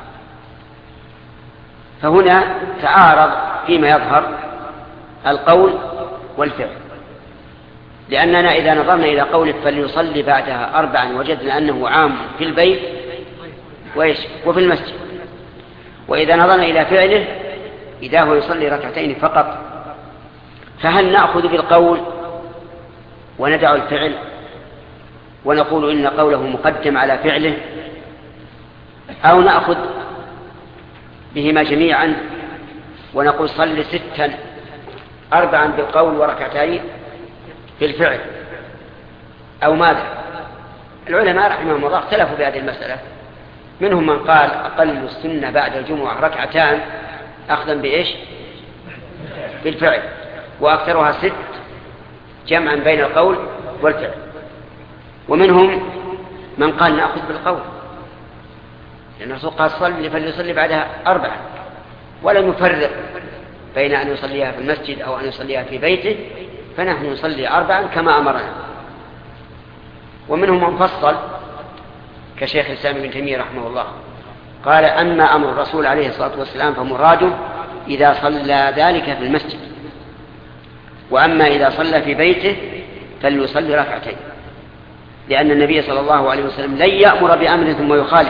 فهنا تعارض فيما يظهر القول والفعل، لأننا إذا نظرنا إلى قوله فليصلي بعدها أربعا وجدنا أنه عام في البيت وفي المسجد. وإذا نظرنا إلى فعله إذا هو يصلي ركعتين فقط، فهل نأخذ بالقول وندع الفعل ونقول إن قوله مقدم على فعله، أو نأخذ بهما جميعا ونقول صل ستا أربعا بالقول وركعتين في الفعل، أو ماذا؟ العلماء رحمهم الله اختلفوا في هذه المسألة. منهم من قال أقل السنة بعد الجمعة ركعتان أخذا بإيش؟ بالفعل، وأكثرها ست جمعا بين القول والفعل. ومنهم من قال نأخذ بالقول، لأن الرسول قال صلي فليصلي بعدها أربعا، ولم يفرق بين أن يصليها في المسجد أو أن يصليها في بيته، فنحن نصلي أربعا كما أمرنا. ومنهم من فصل كشيخ الإسلام ابن تيمية رحمه الله، قال أما أمر الرسول عليه الصلاة والسلام فمراده إذا صلى ذلك في المسجد، وأما إذا صلى في بيته فليصلي ركعتين، لأن النبي صلى الله عليه وسلم لن يأمر بأمر ثم يخالف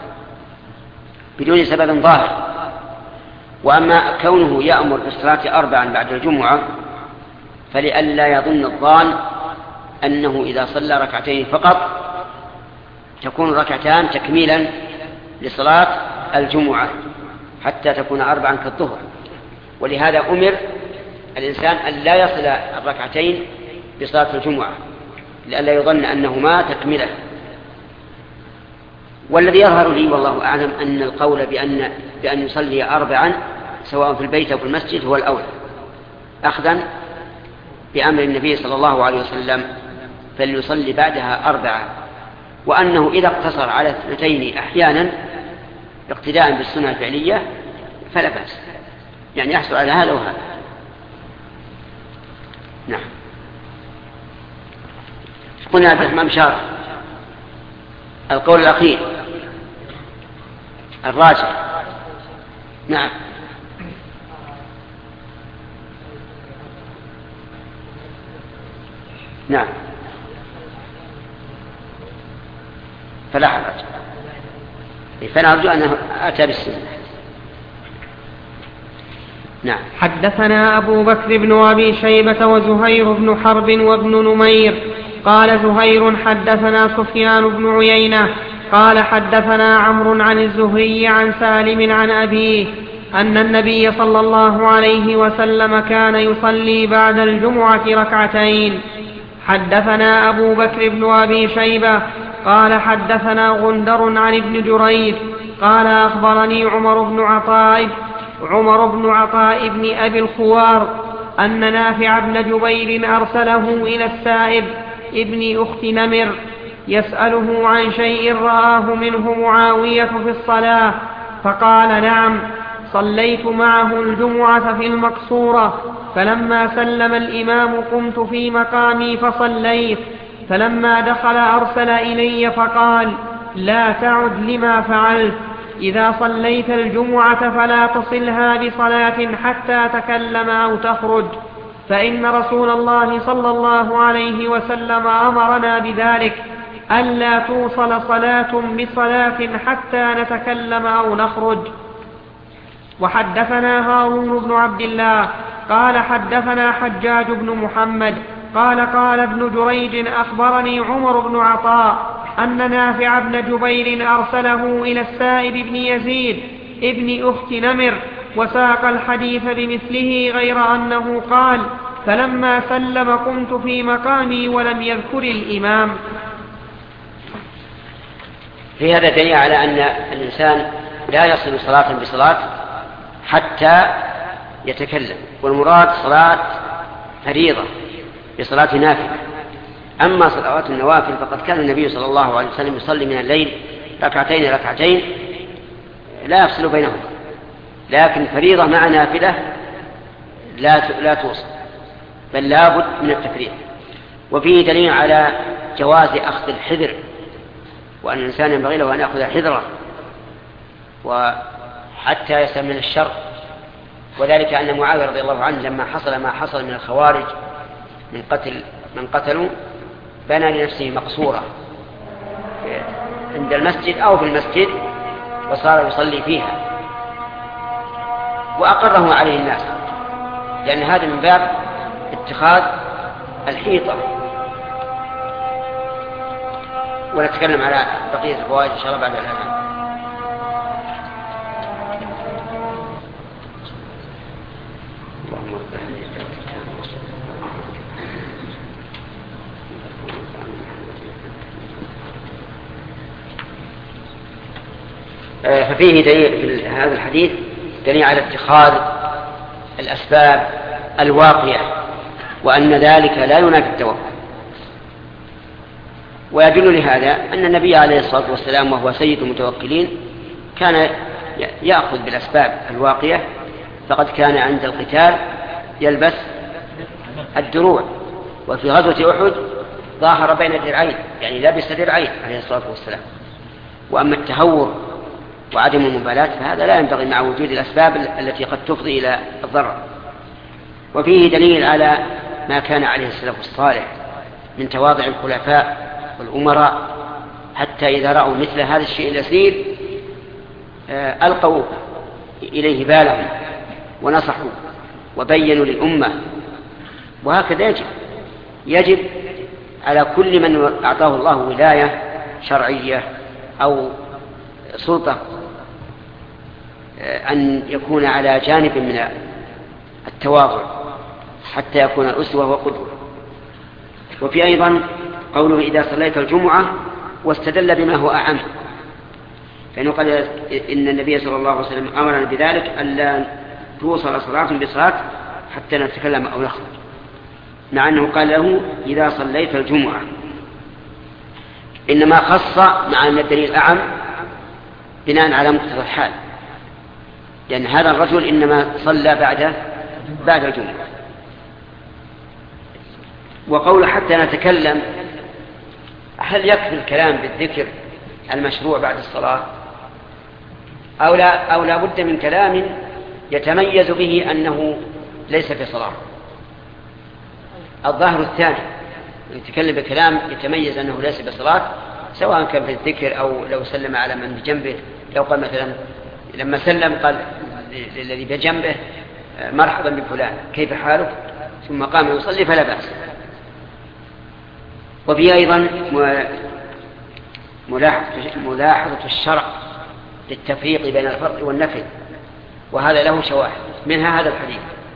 بدون سبب ظاهر. وأما كونه يأمر بالصلاة أربعا بعد الجمعة فلئلا يظن الظان أنه إذا صلى ركعتين فقط تكون ركعتان تكميلا لصلاة الجمعة حتى تكون أربعا كالظهر. ولهذا أمر الإنسان أن لا يصل الركعتين بصلاة الجمعة لئلا يظن أنهما تكمله. والذي يظهر لي والله أعلم أن القول بأن, بأن يصلي أربعا سواء في البيت أو في المسجد هو الأولى، أخذا بأمر النبي صلى الله عليه وسلم فليصلي بعدها أربعة، وأنه إذا اقتصر على اثنتين أحيانا اقتداء بالسنة الفعلية فلا بأس، يعني يحصل على هذا وهذا. نعم. قلنا عبد الرحمن شارع القول الأخير الراجح. نعم. نعم فلا حرج، فنرجو أنه أتى بالسنة. نعم. حدثنا أبو بكر بن أبي شيبة وزهير بن حرب وابن نمير. قال زهير حدثنا سفيان بن عيينة قال حدثنا عمرو عن الزهري عن سالم عن أبيه أن النبي صلى الله عليه وسلم كان يصلي بعد الجمعة ركعتين. حدثنا أبو بكر بن أبي شيبة قال حدثنا غندر عن ابن جريج قال أخبرني عمر بن عطاء عمر بن عطاء بن أبي الخوار أن نافع بن جبير أرسله إلى السائب ابن أخت نمر يسأله عن شيء رآه منه معاوية في الصلاة، فقال: نعم، صليت معه الجمعة في المقصورة، فلما سلم الإمام قمت في مقامي فصليت، فلما دخل أرسل إلي فقال: لا تعد لما فعلت، إذا صليت الجمعة فلا تصلها بصلاة حتى تكلم أو تخرج، فإن رسول الله صلى الله عليه وسلم أمرنا بذلك، ألا توصل صلاة بصلاة حتى نتكلم أو نخرج. وحدثنا هارون بن عبد الله قال حدثنا حجاج بن محمد قال قال ابن جريج أخبرني عمر بن عطاء أن نافع بن جبير أرسله إلى السائب بن يزيد ابن أخت نمر، وساق الحديث بمثله غير أنه قال: فلما سلم قمت في مقامي، ولم يذكر الإمام. في هذا دليل على أن الإنسان لا يصل صلاة بصلاة حتى يتكلم، والمراد صلاة فريضة بصلاة نافلة. أما صلوات النوافل فقد كان النبي صلى الله عليه وسلم يصلي من الليل ركعتين ركعتين لا يفصل بينهم، لكن فريضة مع نافلة لا لا توصل، بل لا بد من التفريق. وفيه دليل على جواز أخذ الحذر، وأن الإنسان ينبغي له أن يأخذ حذره وحتى يسلم من الشر، وذلك أن معاوية رضي الله عنه لما حصل ما حصل من الخوارج من قتل من قتلوا بنى لنفسه مقصورة عند المسجد أو في المسجد، وصار يصلي فيها وأقره عليه الناس، لأن هذا من باب اتخاذ الحيطة. ونتكلم على بقية الفوائد إن شاء الله بعد الآن. ففيه دليل في هذا الحديث دليل على اتخاذ الأسباب الواقية، وأن ذلك لا ينافي التوكل. ويدل لهذا أن النبي عليه الصلاة والسلام وهو سيد المتوكلين كان يأخذ بالأسباب الواقية، فقد كان عند القتال يلبس الدروع، وفي غزوة أحد ظاهر بين الدرعين، يعني لبس درعين عليه الصلاة والسلام. وأما التهور وعدم المبالاة فهذا لا ينبغي مع وجود الأسباب التي قد تفضي إلى الضرر. وفيه دليل على ما كان عليه السلف الصالح من تواضع الخلفاء والأمراء، حتى إذا رأوا مثل هذا الشيء اليسير ألقوا إليه بالهم ونصحوا وبينوا للأمة. وهكذا يجب يجب على كل من أعطاه الله ولاية شرعية أو سلطة أن يكون على جانب من التواضع حتى يكون الأسوة وقدوة. وفي أيضا قوله إذا صليت الجمعة، واستدل بما هو أعم، فإنه قال إن النبي صلى الله عليه وسلم أمرنا بذلك ألا توصل صلاة بصلاة حتى نتكلم أو نخرج، مع أنه قال له إذا صليت الجمعة، إنما خص مع أن الدليل أعم بناء على مقتضى الحال، لأن هذا الرجل إنما صلى بعد بعد الجمعة. وقول حتى نتكلم، هل يكفي الكلام بالذكر المشروع بعد الصلاة أو لا, أو لا بد من كلام يتميز به أنه ليس في صلاة؟ الظاهر الثاني، يتكلم بكلام يتميز أنه ليس بصلاة، سواء كان في الذكر أو لو سلم على من بجنبه. لو قال مثلا لما سلم قال للذي بجنبه مرحبا بفلان كيف حالك، ثم قام يصلي فلا بأس. وفي أيضا ملاحظة الشرع للتفريق بين الفرق والنفي، وهذا له شواهد، منها هذا الحديث،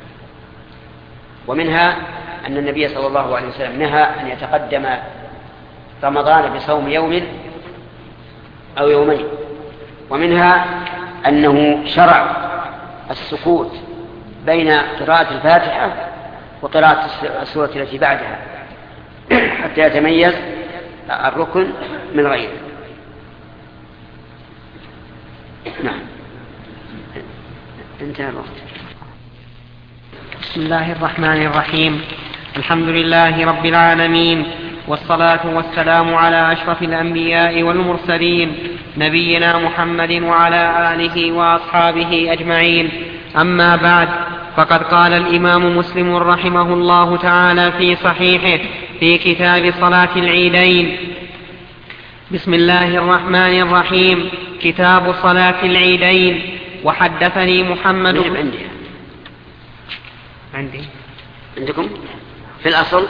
ومنها أن النبي صلى الله عليه وسلم نهى أن يتقدم رمضان بصوم يوم أو يومين، ومنها أنه شرع السكوت بين قراءة الفاتحة وقراءة السورة التي بعدها حتى يتميز الركن من غيره. نعم، انتهى الوقت. بسم الله الرحمن الرحيم. الحمد لله رب العالمين، والصلاة والسلام على أشرف الأنبياء والمرسلين نبينا محمد وعلى آله وأصحابه أجمعين. أما بعد، فقد قال الإمام مسلم رحمه الله تعالى في صحيحه في كتاب صلاة العيدين: بسم الله الرحمن الرحيم. كتاب صلاة العيدين. وحدثني محمد بن عندي عندي عندكم في الأصل،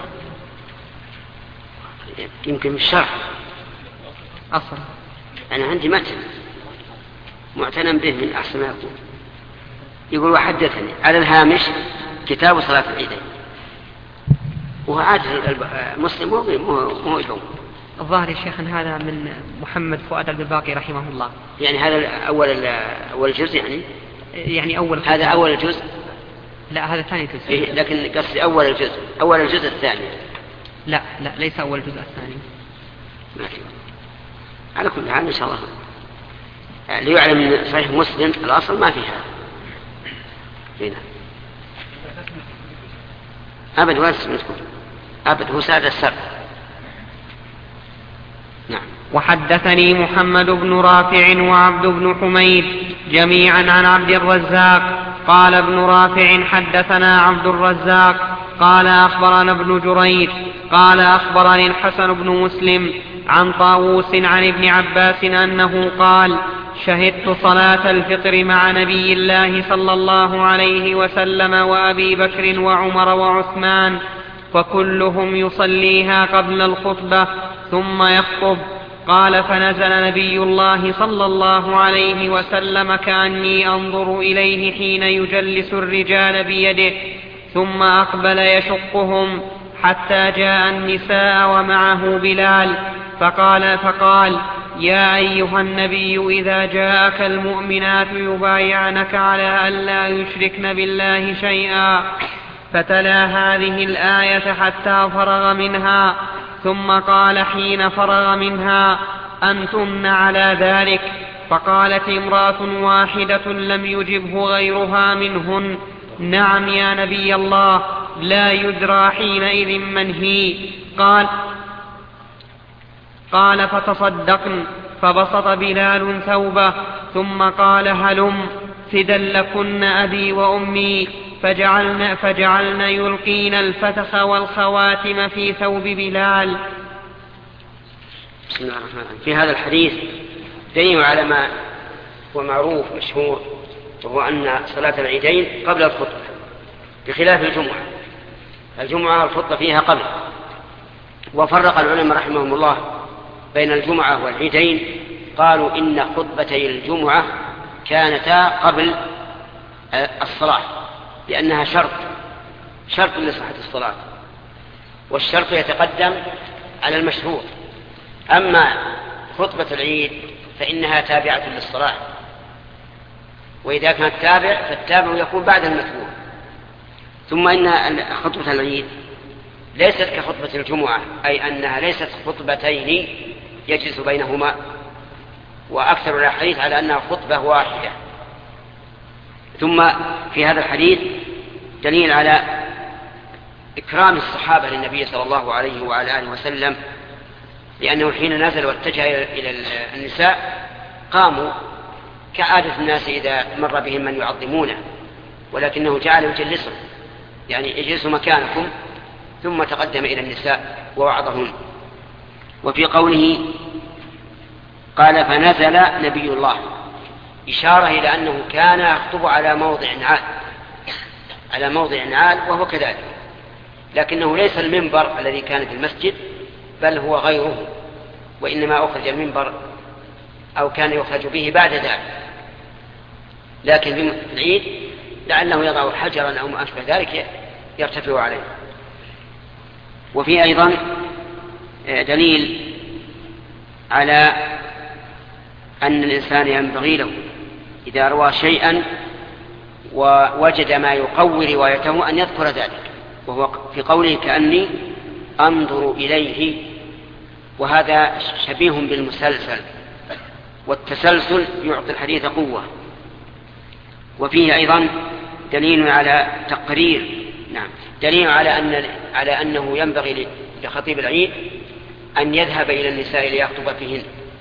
يمكن الشرح أصل. أنا عندي متن معتنى به من أحسن ما يكون، يقول: وحدثني على الهامش كتاب صلاة العيدين. وهو عادة المسلم مو يجوم. الظاهر يا شيخ أن هذا من محمد فؤاد الباقي رحمه الله. يعني هذا أول أول جزء، يعني يعني أول هذا أول الجزء. لا، هذا ثاني جزء. إيه، لكن قصدي أول الجزء، أول الجزء الثاني. لا لا، ليس أول الجزء الثاني. ما في. على كل حال إن شاء الله ليعلم من صحيح مسلم الأصل ما فيها هنا أبد ولا اسمكم أبد، هو سادة السر. نعم. وحدثني محمد بن رافع وعبد بن حميد جميعا عن عبد الرزاق قال: ابن رافع حدثنا عبد الرزاق قال: أخبرنا ابن جريج قال: أخبرني الحسن بن مسلم عن طاووس عن ابن عباس أنه قال: شهدت صلاة الفطر مع نبي الله صلى الله عليه وسلم وأبي بكر وعمر وعثمان، وكلهم يصليها قبل الخطبة ثم يخطب. قال: فنزل نبي الله صلى الله عليه وسلم كأني أنظر إليه حين يجلس الرجال بيده، ثم أقبل يشقهم حتى جاء النساء ومعه بلال، فقال فقال: يا أيها النبي، إذا جاءك المؤمنات يبايعنك على ألا يشركن بالله شيئا، فتلا هذه الآية حتى فرغ منها، ثم قال حين فرغ منها: أنتن على ذلك؟ فقالت امرأة واحدة لم يجبه غيرها منهن: نعم يا نبي الله، لا يدرى حينئذ من هي. قال قال فتصدقن، فبسط بلال ثوبه ثم قال: هلم فدا لكن أبي وأمي، فجعلن, فجعلن يلقين الفتخ والخواتم في ثوب بلال. بسم الله الرحمن الرحيم. في هذا الحديث دليل على ما هو معروف مشهور، وهو أن صلاة العيدين قبل الخطبة بخلاف الجمعة. الجمعة الخطبة فيها قبل، وفرق العلماء رحمهم الله بين الجمعة والعيدين، قالوا إن خطبتي الجمعة كانتا قبل الصلاة لأنها شرط شرط لصحة الصلاة، والشرط يتقدم على المشروط. أما خطبة العيد فإنها تابعة للصلاة، وإذا كانت تابع فالتابع يكون بعد المتبوع. ثم إن خطبة العيد ليست كخطبة الجمعة، أي أنها ليست خطبتين يجلس بينهما، وأكثر الحديث على أنها خطبة واحدة. ثم في هذا الحديث دليل على إكرام الصحابة للنبي صلى الله عليه وعلى آله وسلم، لأنه حين نزل واتجه إلى النساء قاموا كعادة الناس إذا مر بهم من يعظمونه، ولكنه جعل يجلسهم، يعني اجلسوا مكانكم، ثم تقدم إلى النساء ووعظهم. وفي قوله قال: فنزل نبي الله، إشارة إلى أنه كان يخطب على موضع عال على موضع عال وهو كذلك، لكنه ليس المنبر الذي كان في المسجد، بل هو غيره، وإنما أخرج المنبر أو كان يخرج به بعد ذلك. لكن في العيد لعله يضع حجرا أو ما أشبه ذلك يرتفع عليه. وفي أيضا دليل على أن الإنسان ينبغي له إذا روى شيئا ووجد ما يقوي روايته أن يذكر ذلك، وهو في قوله: كأني أنظر إليه وهذا شبيه بالمسلسل، والتسلسل يعطي الحديث قوة. وفيه أيضا دليل على تقرير نعم دليل على أن على أنه ينبغي لخطيب العيد أن يذهب إلى النساء ليخطب فيهن،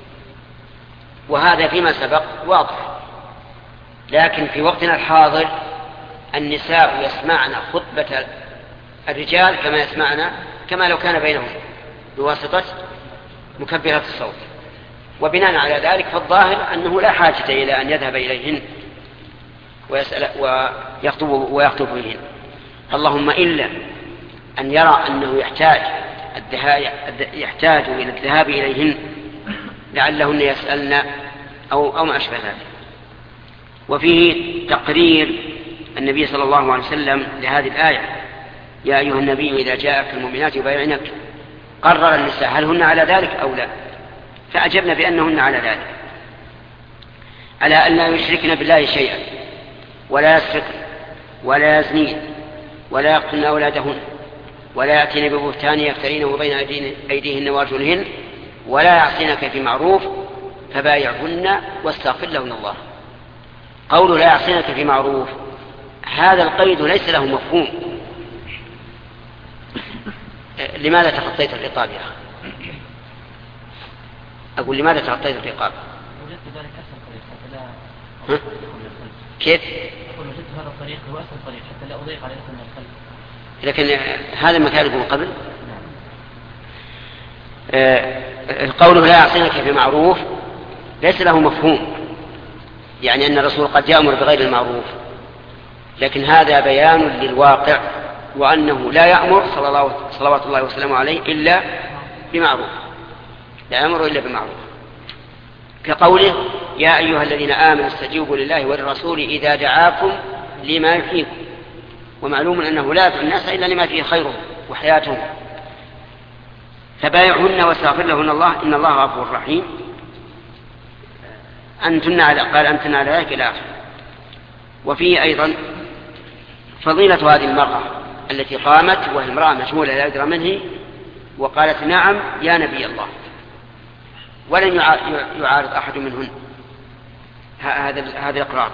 وهذا فيما سبق واضح. لكن في وقتنا الحاضر النساء يسمعن خطبة الرجال كما يسمعن كما لو كان بينهم بواسطة مكبرات الصوت، وبناء على ذلك فالظاهر أنه لا حاجة إلى أن يذهب إليهن ويسأل ويخطب ويخطب فيهن، اللهم إلا أن يرى أنه يحتاج يحتاج إلى الذهاب إليهن لعلهن يسألن أو أو ما أشبه ذلك. وفيه تقرير النبي صلى الله عليه وسلم لهذه الآية: يا أيها النبي إذا جاءك المؤمنات يبايعنك، قرر النساء هل هن على ذلك أو لا، فأجبنا بأنهن على ذلك، على أن لا يشركن بالله شيئا ولا يسرقن ولا يزنين ولا يقتلن أولادهن ولا يأتين ببهتان يفترينه بين أيديهن وأرجلهن ولا يعصينك في معروف فبايعهن واستغفر لهن الله. قول لا يعصينك في معروف هذا القيد ليس له مفهوم. لماذا تخطيت الرقاب يا أخي؟ أقول لماذا تخطيت الرقاب؟ وجدت ذلك أسهل طريق حتى لا ها؟ كيف؟ أقول وجدت هذا الطريق هو أسهل طريق حتى لا أضيق على اسم من الخلف. لكن هذا ما كان يقول قبل. آه قوله لا يعصينك في معروف ليس له مفهوم، يعني أن الرسول قد يأمر بغير المعروف، لكن هذا بيان للواقع وأنه لا يأمر صلى الله صلوات الله وسلامه عليه إلا بمعروف، لا يأمر إلا بمعروف، كقوله يا أيها الذين آمنوا استجيبوا لله وللرسول إذا دعاكم لما يحييكم، ومعلوم أنه لا يدعو الناس إلا لما فيه خيرهم وحياتهم، فبايعهن واستغفر لهن الله إن الله غفور رحيم. أنتن على قال أنتن على ذلك إلى آخره. وفيه أيضا فضيلة هذه المرأة التي قامت وهي امرأة مشمولة لا يدرى منه وقالت نعم يا نبي الله، ولن يعارض أحد منهن هذا هذا الإقرار.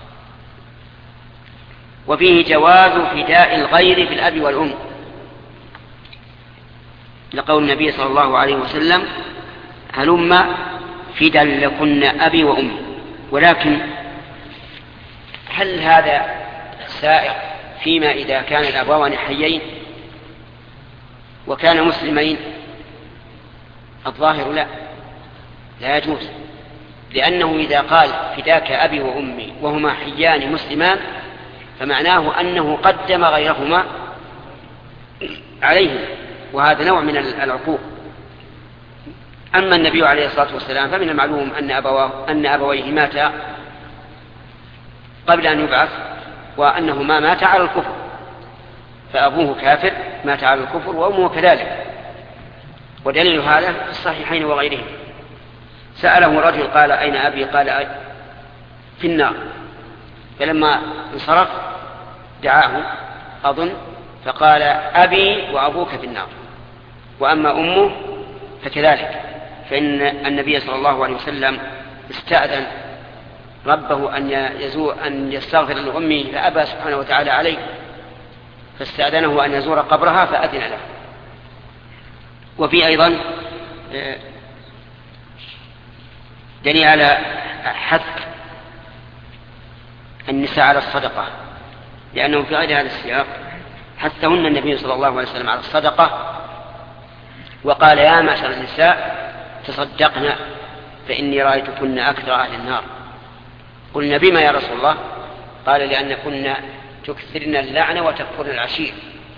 وفيه جواز فداء الغير في الأب والأم، لقول النبي صلى الله عليه وسلم هلم فدا لكن أبي وأمي. ولكن هل هذا سائق فيما إذا كان الأبوان حيين وكان مسلمين؟ الظاهر لا لا يجوز، لأنه إذا قال فداك أبي وأمي وهما حيان مسلمان فمعناه أنه قدم غيرهما عليهم، وهذا نوع من العقوق. أما النبي عليه الصلاة والسلام فمن المعلوم أن أبواه أن أبويه ماتا قبل أن يبعث، وأنه ما مات على الكفر، فأبوه كافر مات على الكفر وأمه كذلك. ودليل هذا في الصحيحين وغيرهم. سأله رجل قال أين أبي؟ قال في النار، فلما انصرف دعاه أظن فقال أبي وأبوك في النار وأما أمه فكذلك، فإن النبي صلى الله عليه وسلم استأذن ربه أن يزور أن يستغفر لأمه فأبى سبحانه وتعالى عليه، فاستأذنه أن يزور قبرها فأذن له. وفي أيضا دليل على حث النساء على الصدقة، لأنه في غير هذا السياق حثهن النبي صلى الله عليه وسلم على الصدقة وقال يا معشر النساء تصدقنا فإني رأيتكن أكثر أهل النار. قلنا بما يا رسول الله؟ قال لأن كنا تكثرن اللعن وتكفرن العشير.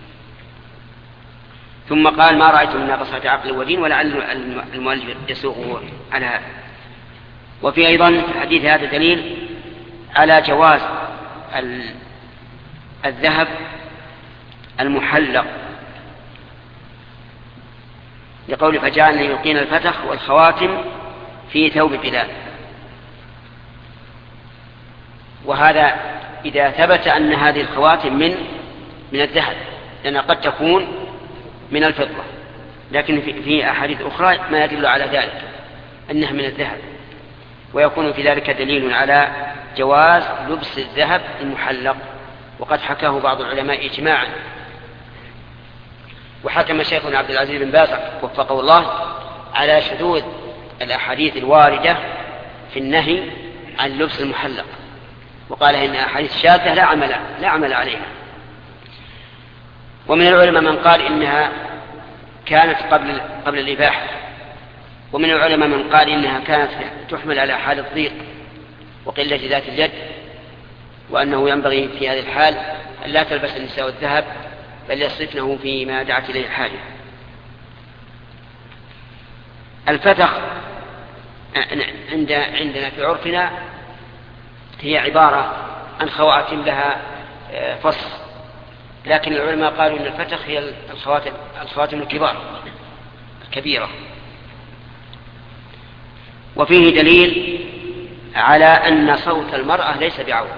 ثم قال ما رأيت من ناقصة عقل ودين ولعل المؤلف يسوقه على هذا. وفي أيضا حديث هذا دليل على جواز الذهب المحلق، لقول فجعلنا يلقين الفتخ والخواتم في ثوب بلال، وهذا إذا ثبت أن هذه الخواتم من من الذهب، لأنها قد تكون من الفضة، لكن في أحاديث أخرى ما يدل على ذلك أنها من الذهب، ويكون في ذلك دليل على جواز لبس الذهب المحلق، وقد حكاه بعض العلماء إجماعا. وحكم شيخنا عبد العزيز بن باز وفقه الله على شذوذ الأحاديث الواردة في النهي عن لبس المحلق، وقال إن أحاديث شاذة لا عمل لا عمل عليها. ومن العلماء من قال إنها كانت قبل قبل الإباحة، ومن العلماء من قال إنها كانت تحمل على حال الضيق وقلة ذات اليد، وأنه ينبغي في هذه الحال أن لا تلبس النساء الذهب بل يصرفنه فيما دعت إليه الحاجة. الفتخ عند عندنا في عرفنا هي عبارة عن خواتم لها فص، لكن العلماء قالوا أن الفتخ هي الخواتم, الخواتم الكبار الكبيرة. وفيه دليل على أن صوت المرأة ليس بعورة،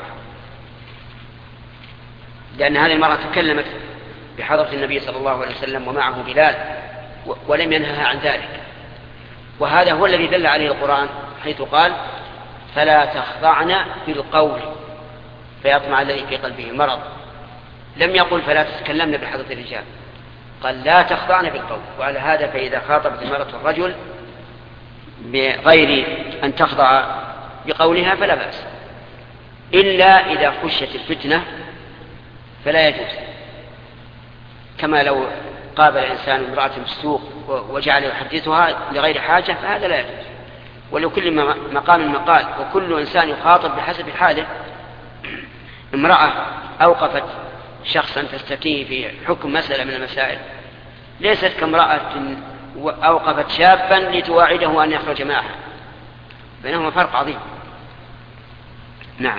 لأن هذه المرأة تكلمت بحضرة النبي صلى الله عليه وسلم ومعه بلال ولم ينهها عن ذلك، وهذا هو الذي دل عليه القرآن حيث قال فلا تخضعن بالقول فيطمع الذي في قلبه مرض. لم يقل فلا تتكلمن بحضرة الرجال، قال لا تخضعن بالقول. وعلى هذا فإذا خاطبت المرأة الرجل بغير أن تخضع بقولها فلا بأس، إلا إذا خشت الفتنة فلا يجوز، كما لو قابل الإنسان امرأة في السوق وجعل يحدثها لغير حاجة فهذا لا يجوز. ولكل مقام مقال، وكل إنسان يخاطب بحسب حاله. امرأة أوقفت شخصا تستفتيه في حكم مسألة من المسائل ليست كامرأة أوقفت شابا لتواعده أن يخرج معها، بينهما فرق عظيم. نعم.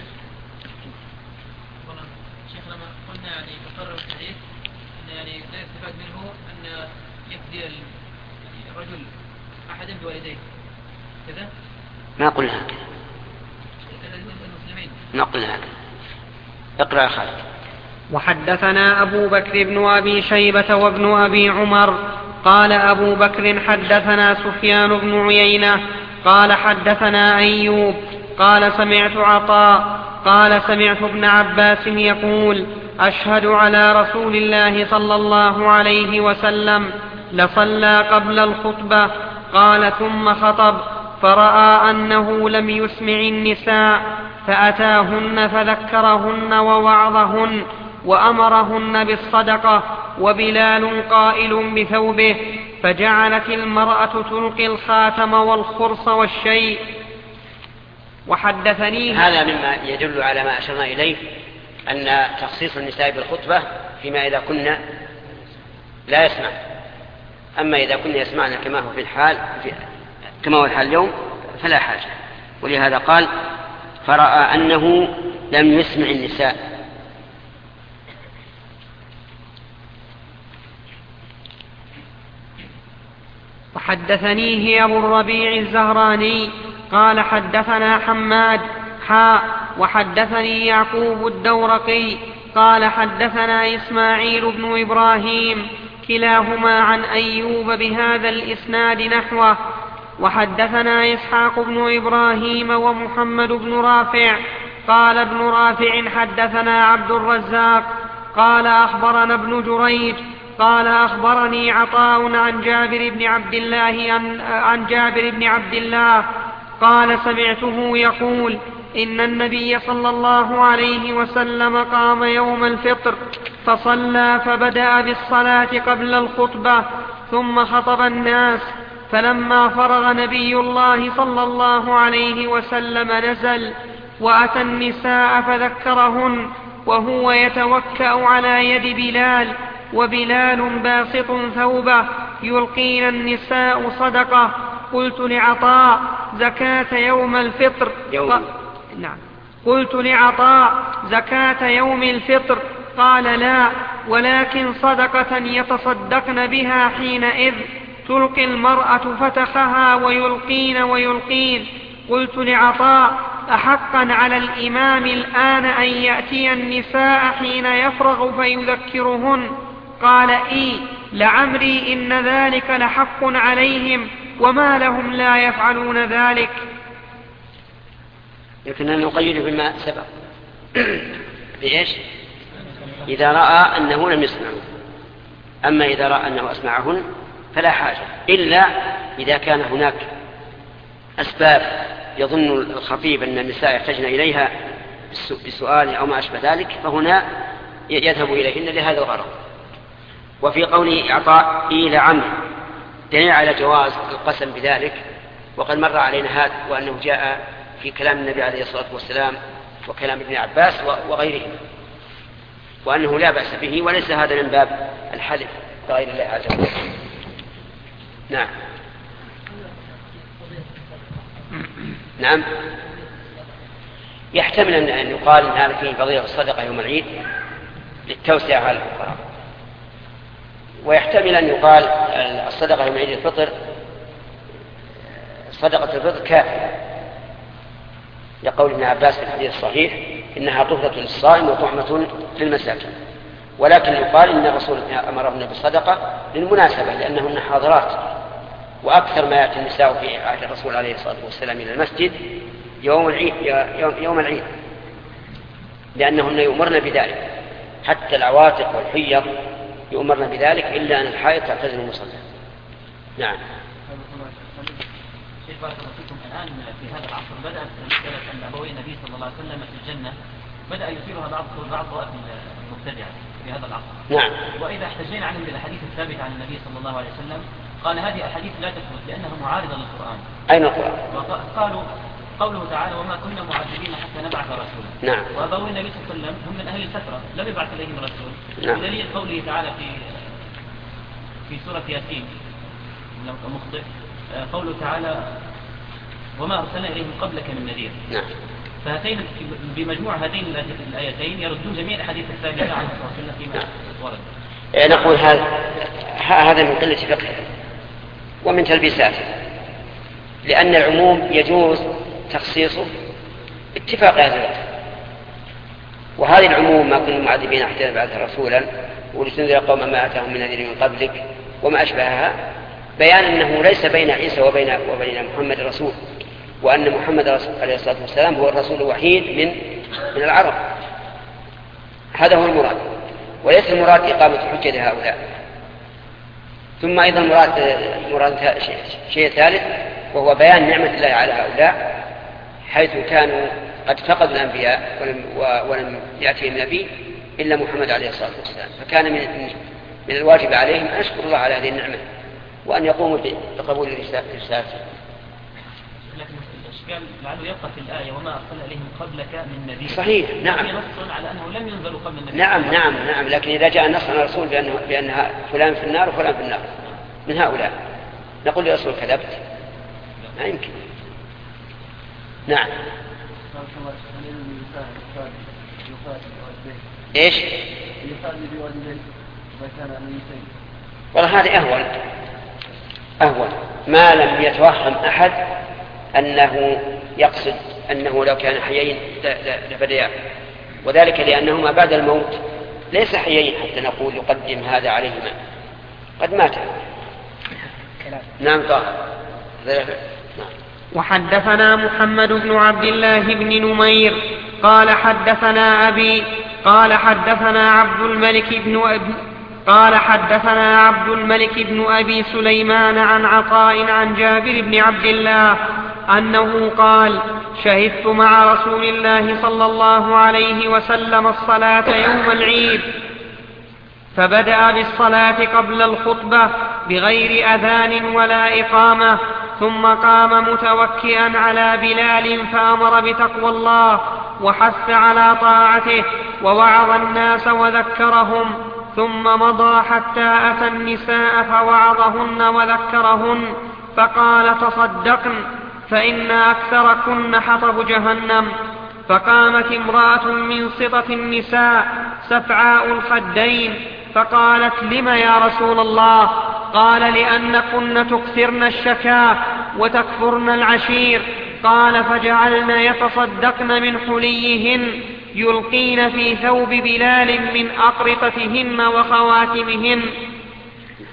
شيخ لما قلنا يعني مقرر الحديث أن يعني لا يستفاد منه أن يفدي الرجل أحدا بوالديه كذا؟ ما قلنا هكذا. المسلمين. ما قلنا هكذا. اقرأ يا خالد. وحدثنا أبو بكر بن أبي شيبة وابن أبي عمر قال أبو بكر حدثنا سفيان بن عيينة قال حدثنا أيوب قال سمعت عطاء قال سمعت ابن عباس يقول أشهد على رسول الله صلى الله عليه وسلم لصلى قبل الخطبة قال ثم خطب فرأى أنه لم يسمع النساء فأتاهن فذكرهن ووعظهن وأمرهن بالصدقة وبلال قائل بثوبه، فجعلت المرأة تلقي الخاتم والخرص والشيء. وحدثني هذا مما يدل على ما أشرنا إليه أن تخصيص النساء بالخطبة فيما إذا كنا لا يسمع، أما إذا كنا يسمعنا كما هو في الحال في كما هو الحال اليوم فلا حاجة. ولهذا قال فرأى أنه لم يسمع النساء. وحدثنيه أبو الربيع الزهراني قال حدثنا حماد حاء وحدثني يعقوب الدورقي قال حدثنا إسماعيل بن إبراهيم كلاهما عن أيوب بهذا الإسناد نحوه. وحدثنا إسحاق بن إبراهيم ومحمد بن رافع قال ابن رافع حدثنا عبد الرزاق قال أخبرنا ابن جريج قال أخبرني عطاء عن جابر بن عبد الله عن, عن جابر بن عبد الله قال سمعته يقول إن النبي صلى الله عليه وسلم قام يوم الفطر فصلى فبدأ بالصلاة قبل الخطبة ثم خطب الناس، فلما فرغ نبي الله صلى الله عليه وسلم نزل وأتى النساء فذكرهن وهو يتوكأ على يد بلال وبلال باسط ثوبه يلقين النساء صدقة. قلت لعطاء زكاة يوم الفطر يوم. نعم. قلت لعطاء زكاة يوم الفطر قال لا ولكن صدقة يتصدقن بها حينئذ تلقي المرأة فتخها ويلقين ويلقين. قلت لعطاء أحقا على الإمام الآن أن يأتي النساء حين يفرغ فيذكرهن؟ قال إي لعمري إن ذلك لحق عليهم وما لهم لا يفعلون ذلك. لكننا نقيد بما سبق بإيش؟ إذا رأى أنه لم يسمعه. أما إذا رأى أنه أسمعهن فلا حاجة، إلا إذا كان هناك أسباب يظن الخطيب أن النساء يحتاجن إليها بسؤال أو ما أشبه ذلك، فهنا يذهب إليهن لهذا الغرض. وفي قول إعطاء إلى عمرو دليل على جواز القسم بذلك، وقد مر علينا هذا وأنه جاء في كلام النبي عليه الصلاة والسلام وكلام ابن عباس وغيرهم، وأنه لا بأس به، وليس هذا من باب الحلف بغير الله عز وجل. نعم نعم يحتمل أن يقال أن هذا فيه فضيلة الصدقة يوم العيد للتوسعة على الفقراء، ويحتمل أن يقال الصدقة يوم عيد الفطر صدقة الفطر كافية، لقول ابن عباس في الحديث الصحيح إنها طهرة للصائم وطعمة للمساكين. ولكن يقال إن الرسول أمرهن بالصدقة للمناسبة لأنهن حاضرات، وأكثر ما يأتي النساء في عهد الرسول عليه الصلاة والسلام إلى المسجد يوم العيد, يوم العيد لأنهن يؤمرن بذلك، حتى العواتق والحيض يؤمرن بذلك إلا أن الحائض تعتزل المصلى. نعم. شيخ بارك الله فيكم، الآن في هذا العصر بدأت مسألة أن أبوي النبي صلى الله عليه وسلم في الجنة بدأ يثيرها بعض بعض المبتدعة في هذا العصر. نعم. وإذا احتجينا عنهم بالأحاديث الثابتة عن النبي صلى الله عليه وسلم قال هذه أحاديث لا تثبت لأنها معارضة للقرآن. أين القرآن؟ وقالوا قوله تعالى وما كنا معذبين حتى نبعث رسولا. نعم. وأبوي النبي صلى الله عليه وسلم هم من أهل الفترة لم يبعث إليهم رسول. نعم. بدليل قوله تعالى في في سورة ياسين لم مخطئ قوله تعالى وما أرسلنا إليهم قبلك من نذير. نعم. فهاتين بمجموع هاتين الآيتين يردون جميع الحديث الثابتة عن رسول الله فيما ورد. نقول هذا هذا من قلة فقه ومن تلبيساته، لأن العموم يجوز تخصيصه اتفاق هذا الوقت، وهذه العموم ما كنا معذبين حتى نبعث رسولا ولتنذر قوما ما أتاهم من نذير من قبلك وما أشبهها، بيان أنه ليس بين عيسى وبين وبين محمد رسول، وأن محمد عليه الصلاة والسلام هو الرسول الوحيد من من العرب. هذا هو المراد، وليس المراد إقامة حجة لهؤلاء. ثم أيضا مراد مراد شيء ثالث وهو بيان نعمة الله على هؤلاء، حيث كانوا قد فقدوا الأنبياء ولم, ولم يأتيهم نبي إلا محمد عليه الصلاة والسلام، فكان من من الواجب عليهم أن يشكروا الله على هذه النعمة وأن يقوموا بقبول رسالته. لكن الإشكال لعله يبقى في الآية وما أرسلنا إليهم قبلك من نذير. صحيح. نعم. نص على أنه لم ينزلوا قبل النبي. نعم نعم نعم لكن إذا جاء النص عن الرسول بأنه بأن فلان في النار وفلان في النار من هؤلاء، نقول للرسول كذبت؟ ما يمكن. نعم. إيش؟ والله هذا أهون أهون ما لم يتوهم أحد أنه يقصد أنه لو كان حيين لبدأ، وذلك لأنهما بعد الموت ليس حيين حتى نقول يقدم هذا عليهما، قد مات. نعم طاهر. وحدثنا محمد بن عبد الله بن نمير قال حدثنا أبي قال حدثنا عبد الملك بن أبي قال حدثنا عبد الملك بن أبي سليمان عن عطاء عن جابر بن عبد الله أنه قال شهدت مع رسول الله صلى الله عليه وسلم الصلاة يوم العيد، فبدأ بالصلاة قبل الخطبة بغير أذان ولا إقامة، ثم قام متوكئا على بلال فأمر بتقوى الله وحث على طاعته ووعظ الناس وذكرهم، ثم مضى حتى أتى النساء فوعظهن وذكرهن فقال تصدقن فإن أكثركن حطب جهنم. فقامت امرأة من سطة النساء سفعاء الخدين فقالت لم يا رسول الله؟ قال لأنكن تكثرن الشكاة وتكفرن العشير. قال فجعلن يتصدقن من حليهن يلقين في ثوب بلال من أقرطتهن وخواتمهن.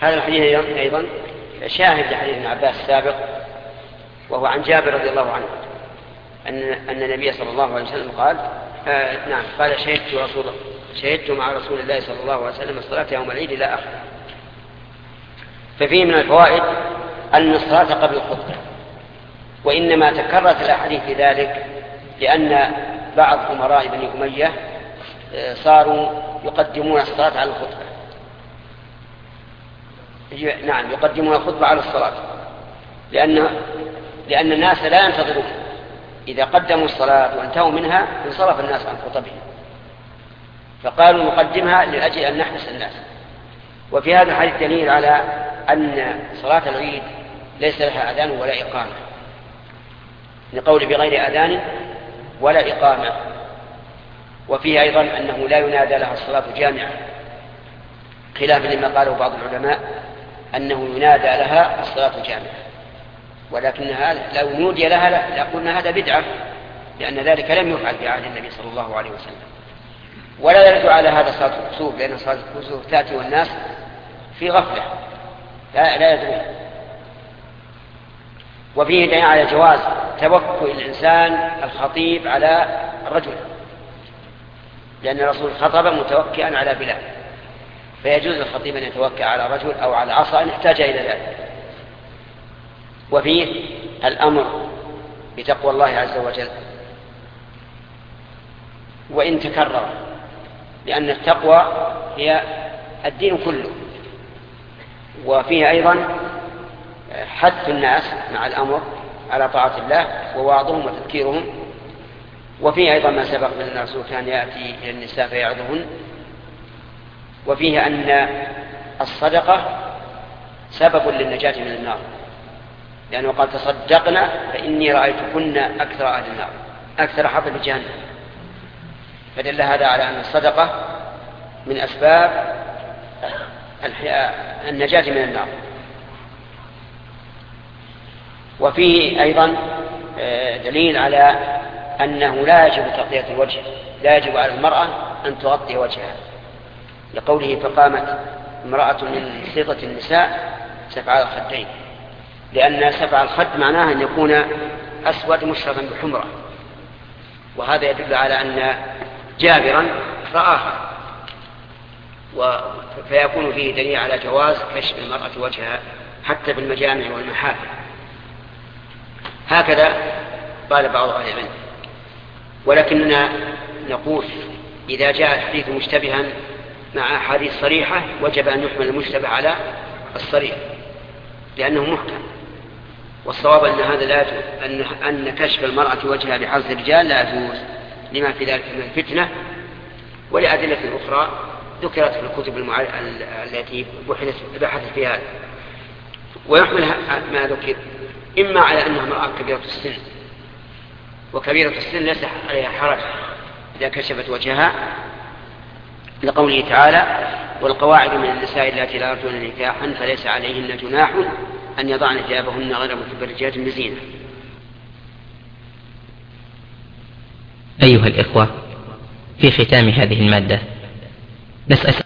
هذا الحديث أيضا شاهد لحديث ابن عباس السابق، وهو عن جابر رضي الله عنه أن أن النبي صلى الله عليه وسلم قال آه نعم قال شهدت رسول شهدت مع رسول الله صلى الله عليه وسلم الصلاة يوم العيد لا آخر. ففيه من الفوائد أن الصلاة قبل الخطبة، وإنما تكررت الأحاديث في ذلك لأن بعض أمراء بني أمية صاروا يقدمون الصلاة على الخطبة. نعم يقدمون الخطبة على الصلاة، لأن لأن الناس لا ينتظرون، إذا قدموا الصلاة وانتهوا منها انصرف الناس عن خطبهم، فقالوا نقدمها لأجل أن نحبس الناس. وفي هذا الحديث دليل على أن صلاة العيد ليس لها أذان ولا إقامة، لقول بغير أذان ولا إقامة. وفيه أيضا أنه لا ينادى لها الصلاة جامعة، خلافا لما قاله بعض العلماء أنه ينادى لها الصلاة جامعة، ولكنها لو نودي لها لقلنا هذا بدعة، لأن ذلك لم يفعل في عهد النبي صلى الله عليه وسلم. ولا يرد على هذا صلاة الكسوف، لأن صلاة الكسوف تأتي والناس في غفلة لا, لا يدرون. وفيه دليل على جواز توكل الإنسان الخطيب على الرجل، لأن الرسول خطب متوكئا على بلال، فيجوز الخطيب أن يتوكل على رجل أو على عصا إن احتاج إلى ذلك. وفيه الأمر بتقوى الله عز وجل وإن تكرر، لأن التقوى هي الدين كله. وفيه أيضا حث الناس مع الأمر على طاعة الله ووعظهم وتذكيرهم. وفيه أيضا ما سبق من الرسول كان يأتي إلى النساء فيعظهن. وفيه أن الصدقة سبب للنجاة من النار، لأنه قال تصدقنا فإني رأيتكن أكثر أهل النار أكثر حظا بجهنم، فدل هذا على أن الصدقة من أسباب النجاة من النار. وفيه أيضا دليل على أنه لا يجب تغطية الوجه، لا يجب على المرأة أن تغطي وجهها، لقوله فقامت امرأة من سيطة النساء سفع الخدين، لأن سفع الخد معناه أن يكون أسود مشربا بحمرة، وهذا يدل على أن جابرا رآها، فيكون فيه دليل على جواز كشف المرأة وجهها حتى بالمجامع والمحافل. هكذا قال بعض أهل العلم. ولكننا نقول إذا جاء الحديث مشتبها مع أحاديث صريحة وجب أن يحمل المشتبه على الصريح لأنه محكم. والصواب أن هذا لا أن أن كشف المرأة وجهها بحرص الرجال لا يجوز لما في ذلك من الفتنة ولأدلة أخرى ذكرت في الكتب المع... التي بحثت في هذا. ويحمل ما ذكر إما على أنها امرأة كبيرة السن، وكبيرة السن ليس عليها حرج إذا كشفت وجهها، لقوله تعالى والقواعد من النساء اللاتي لا يرجون نكاحا فليس عليهن جناح أن يضعن ثيابهن غير متبرجات بزينة. أيها الإخوة، في ختام هذه المادة نسأل